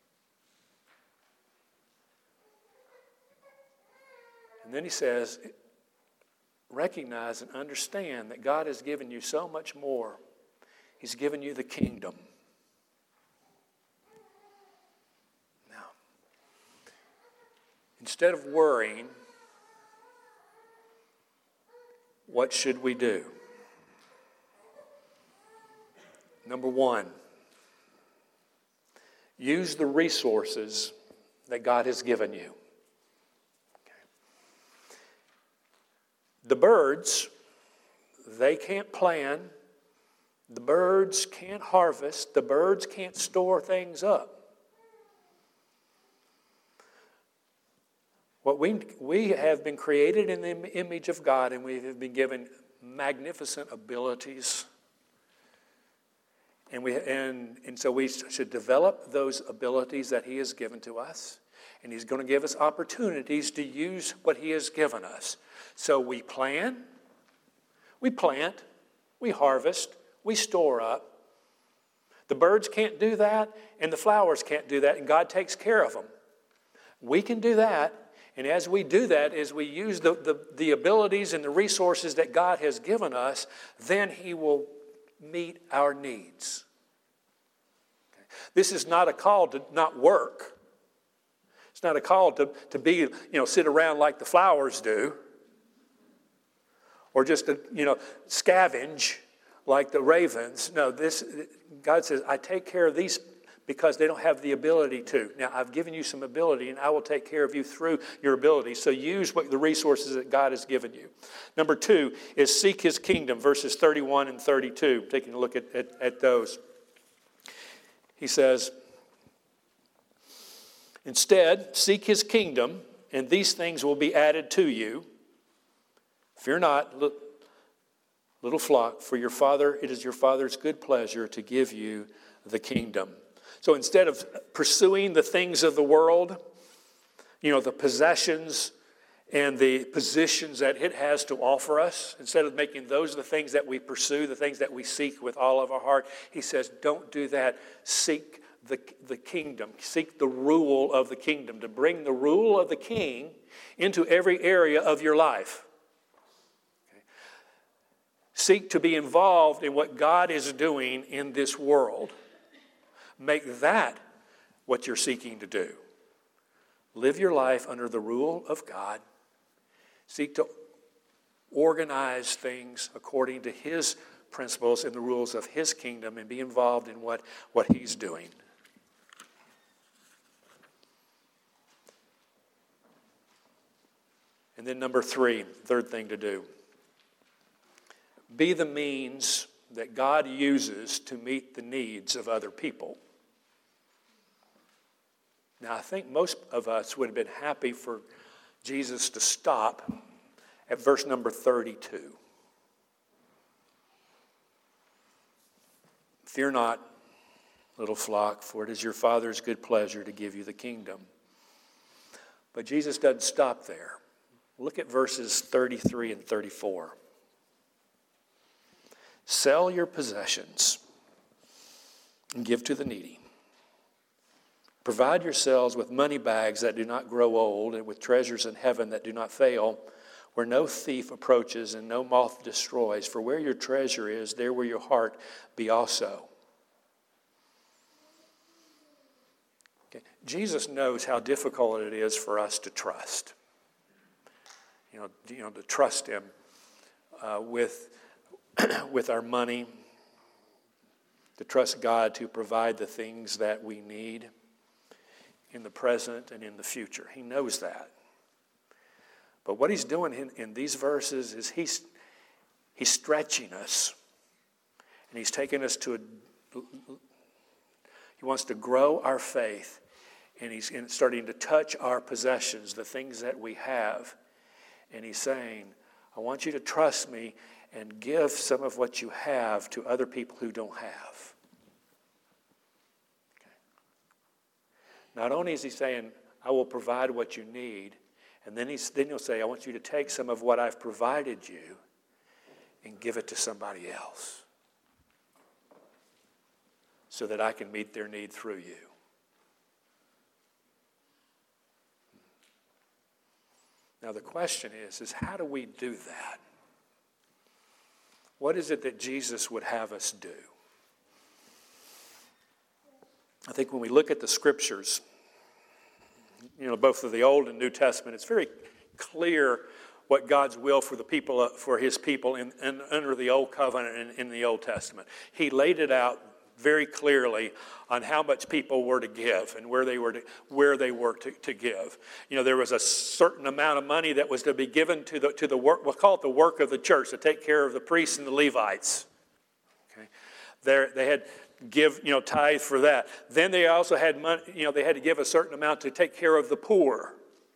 Speaker 1: And then he says, recognize and understand that God has given you so much more. He's given you the kingdom. Now, instead of worrying, what should we do? Number one, use the resources that God has given you. The birds, they can't plan. The birds can't harvest. The birds can't store things up. What we have been created in the image of God, and we have been given magnificent abilities. And so we should develop those abilities that He has given to us. And He's going to give us opportunities to use what He has given us. So we plan, we plant, we harvest, we store up. The birds can't do that, and the flowers can't do that, and God takes care of them. We can do that, and as we do that, as we use the abilities and the resources that God has given us, then He will meet our needs. Okay. This is not a call to not work. It's not a call to be, sit around like the flowers do. Or just to, scavenge like the ravens. No, God says, I take care of these because they don't have the ability to. Now, I've given you some ability, and I will take care of you through your ability. So use the resources that God has given you. Number 2 is seek His kingdom, verses 31 and 32. Taking a look at those. He says, instead, seek His kingdom, and these things will be added to you. Fear not, little flock, for it is your Father's good pleasure to give you the kingdom. So instead of pursuing the things of the world, the possessions and the positions that it has to offer us, instead of making those the things that we pursue, the things that we seek with all of our heart, He says, don't do that. Seek the kingdom. Seek the rule of the kingdom, to bring the rule of the King into every area of your life. Seek to be involved in what God is doing in this world. Make that what you're seeking to do. Live your life under the rule of God. Seek to organize things according to His principles and the rules of His kingdom, and be involved in what He's doing. And then number 3, third thing to do. Be the means that God uses to meet the needs of other people. Now, I think most of us would have been happy for Jesus to stop at verse number 32. Fear not, little flock, for it is your Father's good pleasure to give you the kingdom. But Jesus doesn't stop there. Look at verses 33 and 34. Sell your possessions and give to the needy. Provide yourselves with money bags that do not grow old, and with treasures in heaven that do not fail, where no thief approaches and no moth destroys. For where your treasure is, there will your heart be also. Okay. Jesus knows how difficult it is for us to trust. To trust Him with our money, to trust God to provide the things that we need in the present and in the future. He knows that. But what He's doing in these verses is He's stretching us. And He's taking us He wants to grow our faith. And He's starting to touch our possessions, the things that we have. And He's saying, I want you to trust me and give some of what you have to other people who don't have. Okay. Not only is He saying, I will provide what you need, and then He'll say, I want you to take some of what I've provided you and give it to somebody else. so that I can meet their need through you. Now the question is how do we do that? What is it that Jesus would have us do? I think when we look at the scriptures, both of the Old and New Testament, it's very clear what God's will for the people, for His people, under the Old Covenant and in the Old Testament. He laid it out very clearly on how much people were to give and where they were to give. There was a certain amount of money that was to be given to the work. We'll call it the work of the church, to take care of the priests and the Levites. Okay, they had give tithe for that. Then they also had money. They had to give a certain amount to take care of the poor.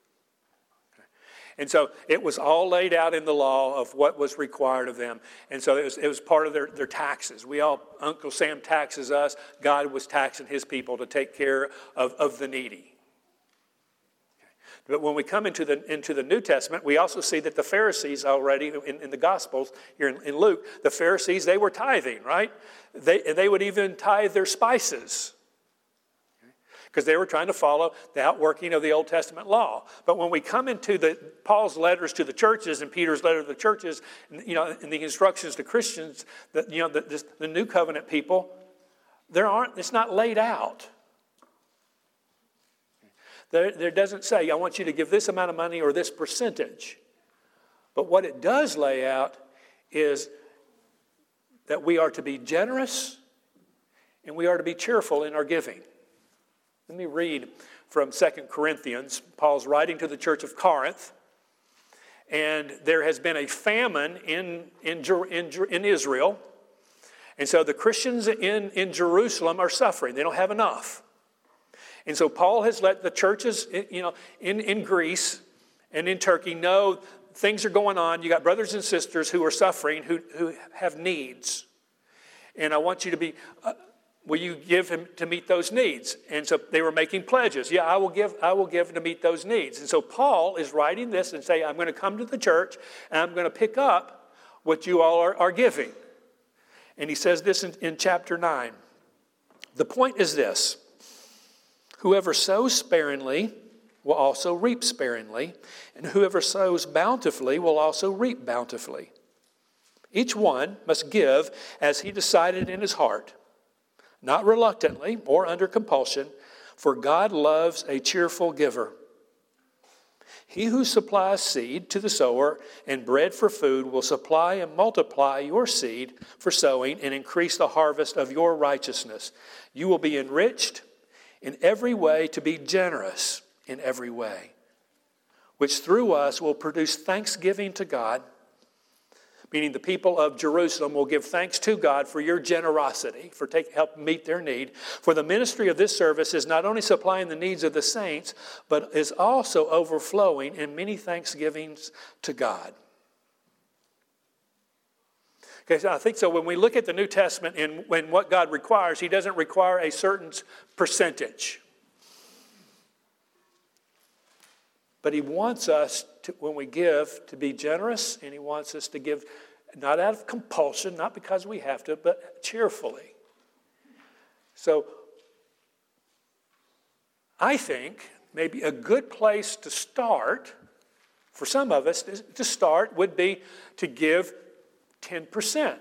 Speaker 1: And so it was all laid out in the law of what was required of them. And so it was part of their taxes. Uncle Sam taxes us. God was taxing his people to take care of the needy. But when we come into the New Testament, we also see that the Pharisees already, in the Gospels, here in Luke, the Pharisees, they were tithing, right? They would even tithe their spices, because they were trying to follow the outworking of the Old Testament law. But when we come into Paul's letters to the churches and Peter's letter to the churches, and the instructions to Christians, the New Covenant people, it's not laid out. There doesn't say, I want you to give this amount of money or this percentage. But what it does lay out is that we are to be generous and we are to be cheerful in our giving. Let me read from 2 Corinthians. Paul's writing to the church of Corinth, and there has been a famine in Israel, and so the Christians in Jerusalem are suffering. They don't have enough. And so Paul has let the churches in Greece and in Turkey know things are going on. You got brothers and sisters who are suffering, who have needs. And I want you to be... will you give him to meet those needs? And so they were making pledges. Yeah, I will give to meet those needs. And so Paul is writing this and saying, I'm going to come to the church and I'm going to pick up what you all are giving. And he says this in chapter 9. The point is this: whoever sows sparingly will also reap sparingly, and whoever sows bountifully will also reap bountifully. Each one must give as he decided in his heart, not reluctantly or under compulsion, for God loves a cheerful giver. He who supplies seed to the sower and bread for food will supply and multiply your seed for sowing and increase the harvest of your righteousness. You will be enriched in every way to be generous in every way, which through us will produce thanksgiving to God, meaning the people of Jerusalem will give thanks to God for your generosity, for help meet their need. For the ministry of this service is not only supplying the needs of the saints, but is also overflowing in many thanksgivings to God. Okay, so I think so when we look at the New Testament and when what God requires, He doesn't require a certain percentage. But He wants us, when we give, to be generous, and He wants us to give not out of compulsion, not because we have to, but cheerfully. So I think maybe a good place to start, for some of us, to start would be to give 10%.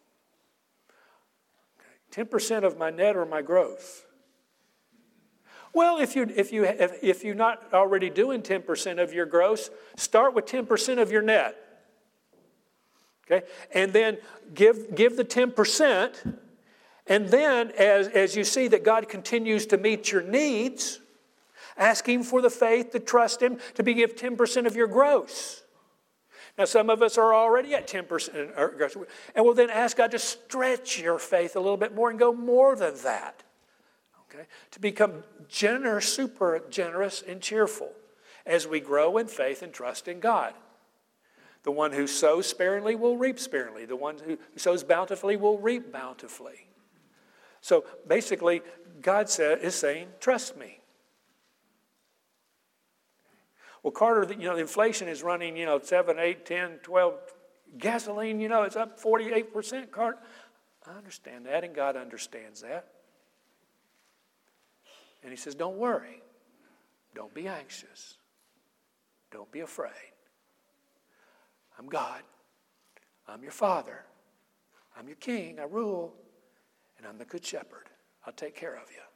Speaker 1: 10% of my net or my gross. Well, if you're not already doing 10% of your gross, start with 10% of your net. Okay? And then give the 10%, and then as you see that God continues to meet your needs, ask Him for the faith to trust Him to give 10% of your gross. Now, some of us are already at 10%, and we'll then ask God to stretch your faith a little bit more and go more than that. Okay? To become generous, super generous and cheerful as we grow in faith and trust in God. The one who sows sparingly will reap sparingly. The one who sows bountifully will reap bountifully. So basically, God is saying, trust me. Well, Carter, the inflation is running, 7, 8, 10, 12. Gasoline, it's up 48%, Carter. I understand that, and God understands that. And he says, don't worry. Don't be anxious. Don't be afraid. I'm God. I'm your Father. I'm your King. I rule. And I'm the Good Shepherd. I'll take care of you.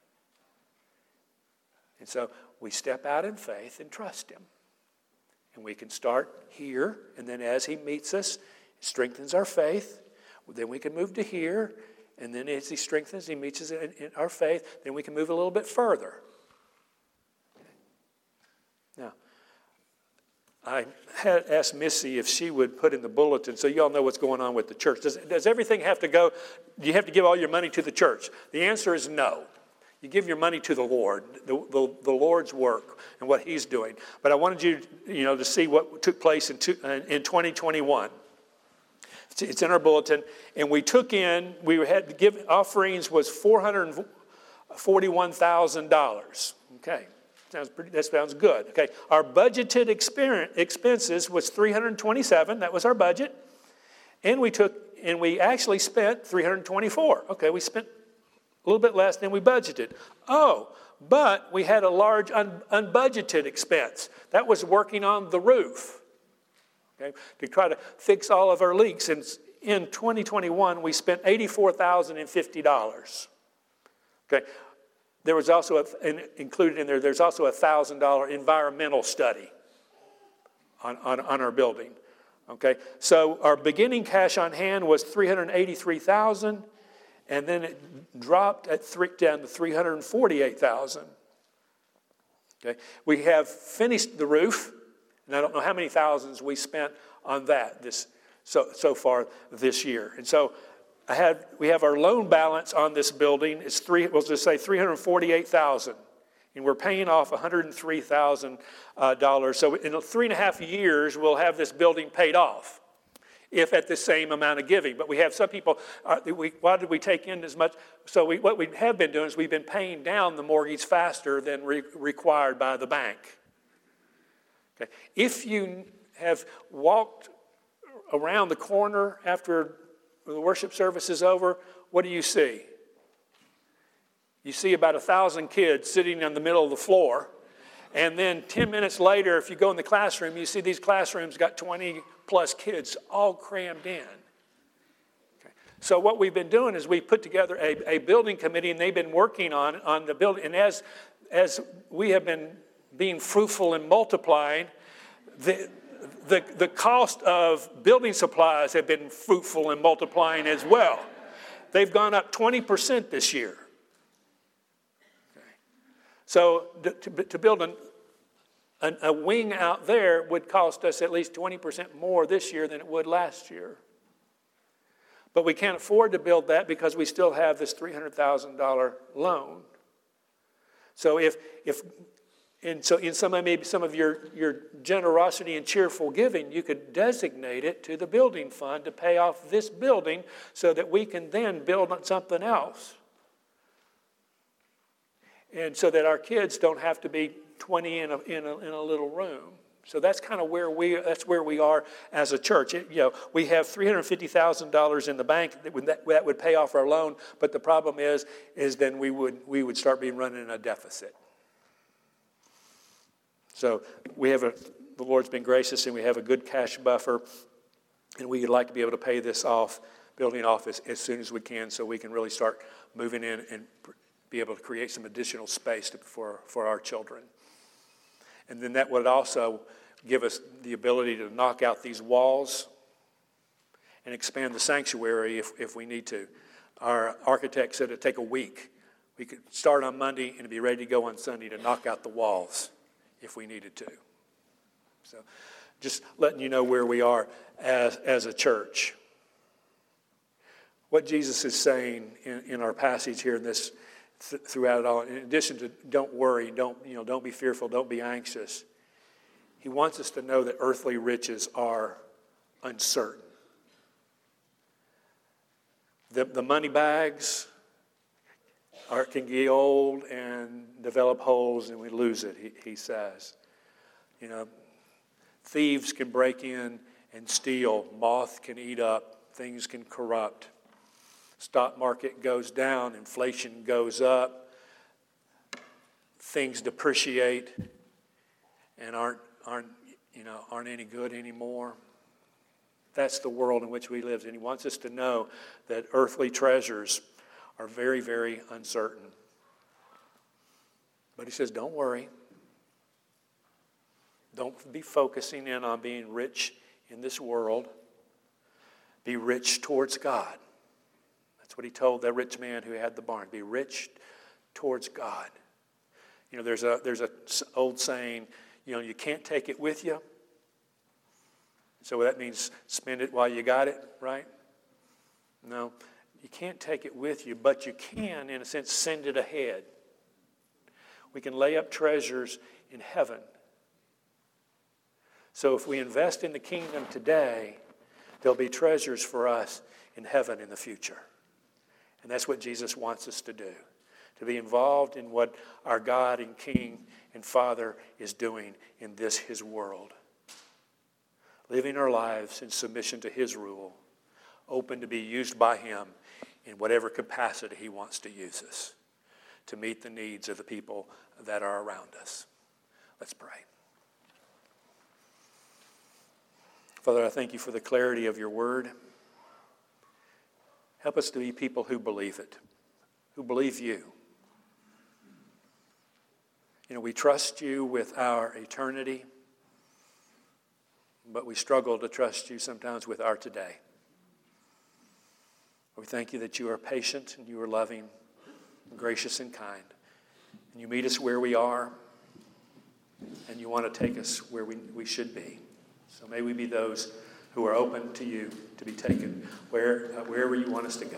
Speaker 1: And so we step out in faith and trust him. And we can start here, and then as he meets us, strengthens our faith. Then we can move to here, and then as he strengthens, he meets us in our faith, then we can move a little bit further. Now, I had asked Missy if she would put in the bulletin so you all know what's going on with the church. Does everything have to go, do you have to give all your money to the church? The answer is no. You give your money to the Lord, the Lord's work and what he's doing. But I wanted you to see what took place in 2021. It's in our bulletin. And we had to give offerings was $441,000. Okay. That sounds good. Okay. Our budgeted expenses was $327,000. That was our budget. And we actually spent $324,000. Okay, we spent a little bit less than we budgeted. Oh, but we had a large unbudgeted expense. That was working on the roof. Okay, to try to fix all of our leaks. And in 2021, we spent $84,050. Okay, there was also included in there. There's also a $1,000 environmental study on our building. Okay, so our beginning cash on hand was $383,000, and then it dropped down to $348,000. Okay, we have finished the roof. And I don't know how many thousands we spent on that so far this year. And so we have our loan balance on this building. It's $348,000, and we're paying off $103,000. So in 3.5 years, we'll have this building paid off, if at the same amount of giving. But we have some people. Why did we take in as much? So what we have been doing is we've been paying down the mortgage faster than required by the bank. Okay. If you have walked around the corner after the worship service is over, what do you see? You see about 1,000 kids sitting in the middle of the floor. And then 10 minutes later, if you go in the classroom, you see these classrooms got 20 plus kids all crammed in. Okay. So what we've been doing is we put together a building committee, and they've been working on the building. And as we have been being fruitful and multiplying, the cost of building supplies have been fruitful and multiplying as well. They've gone up 20% this year. Okay. So to build a wing out there would cost us at least 20% more this year than it would last year. But we can't afford to build that because we still have this $300,000 loan. So maybe some of your generosity and cheerful giving, you could designate it to the building fund to pay off this building so that we can then build on something else. And so that our kids don't have to be 20 in a little room. So that's kind of where we are as a church. We have $350,000 in the bank that would pay off our loan, but the problem is then we would start running in a deficit. So the Lord's been gracious, and we have a good cash buffer, and we would like to be able to pay this building off as soon as we can, so we can really start moving in and be able to create some additional space for our children. And then that would also give us the ability to knock out these walls and expand the sanctuary if we need to. Our architect said it'd take a week. We could start on Monday and be ready to go on Sunday to knock out the walls if we needed to. So just letting you know where we are as a church. What Jesus is saying in our passage here in this throughout it all, in addition to don't worry, don't be fearful, don't be anxious, he wants us to know that earthly riches are uncertain. The money bags can get old and develop holes, and we lose it, he says. Thieves can break in and steal. Moth can eat up. Things can corrupt. Stock market goes down. Inflation goes up. things depreciate and aren't any good anymore. That's the world in which we live, and he wants us to know that earthly treasures are very, very uncertain. But he says, don't worry. Don't be focusing in on being rich in this world. Be rich towards God. That's what he told that rich man who had the barn. Be rich towards God. You know, there's a old saying, you can't take it with you. So that means spend it while you got it, right? No, you can't take it with you, but you can, in a sense, send it ahead. We can lay up treasures in heaven. So if we invest in the kingdom today, there'll be treasures for us in heaven in the future. And that's what Jesus wants us to do, to be involved in what our God and King and Father is doing in this, his world. Living our lives in submission to his rule, open to be used by him in whatever capacity he wants to use us to meet the needs of the people that are around us. Let's pray. Father, I thank you for the clarity of your word. Help us to be people who believe it, who believe you. We trust you with our eternity, but we struggle to trust you sometimes with our today. We thank you that you are patient and you are loving, and gracious and kind. And you meet us where we are, and you want to take us where we should be. So may we be those who are open to you to be taken wherever you want us to go.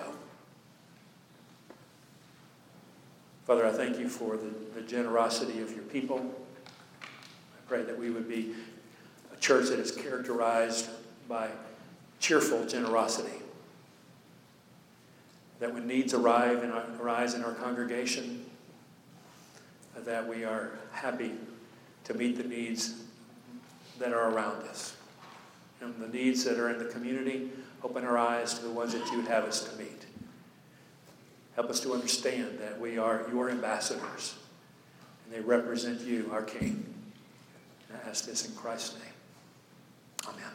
Speaker 1: Father, I thank you for the generosity of your people. I pray that we would be a church that is characterized by cheerful generosity. That when needs arise in our congregation, that we are happy to meet the needs that are around us. And the needs that are in the community, open our eyes to the ones that you would have us to meet. Help us to understand that we are your ambassadors, and they represent you, our King. And I ask this in Christ's name. Amen.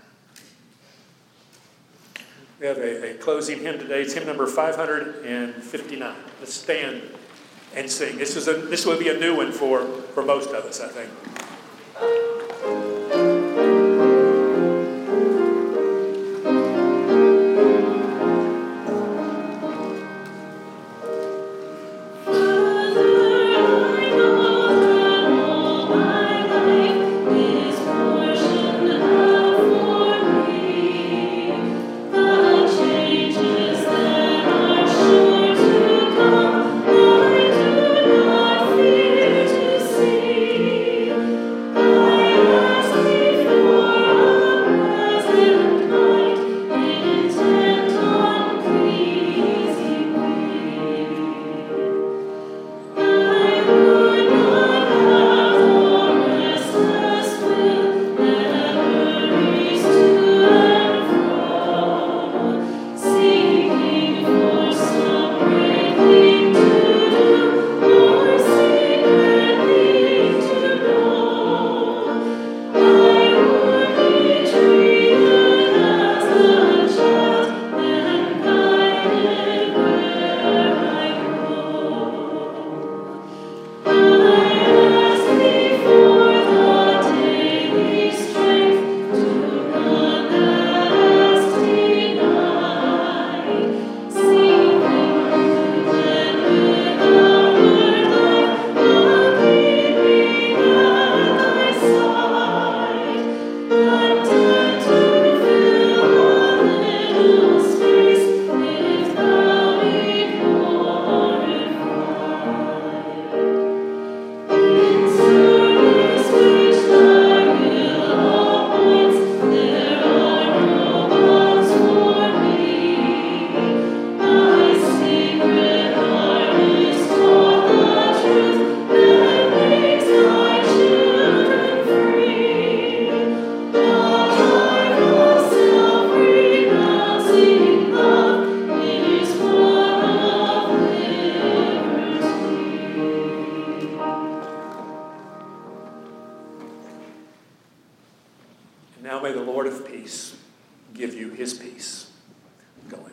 Speaker 1: We have a closing hymn today. It's hymn number 559. Let's stand and sing. This will be a new one for most of us, I think.
Speaker 4: I
Speaker 1: Now may the Lord of peace give you his peace. Go in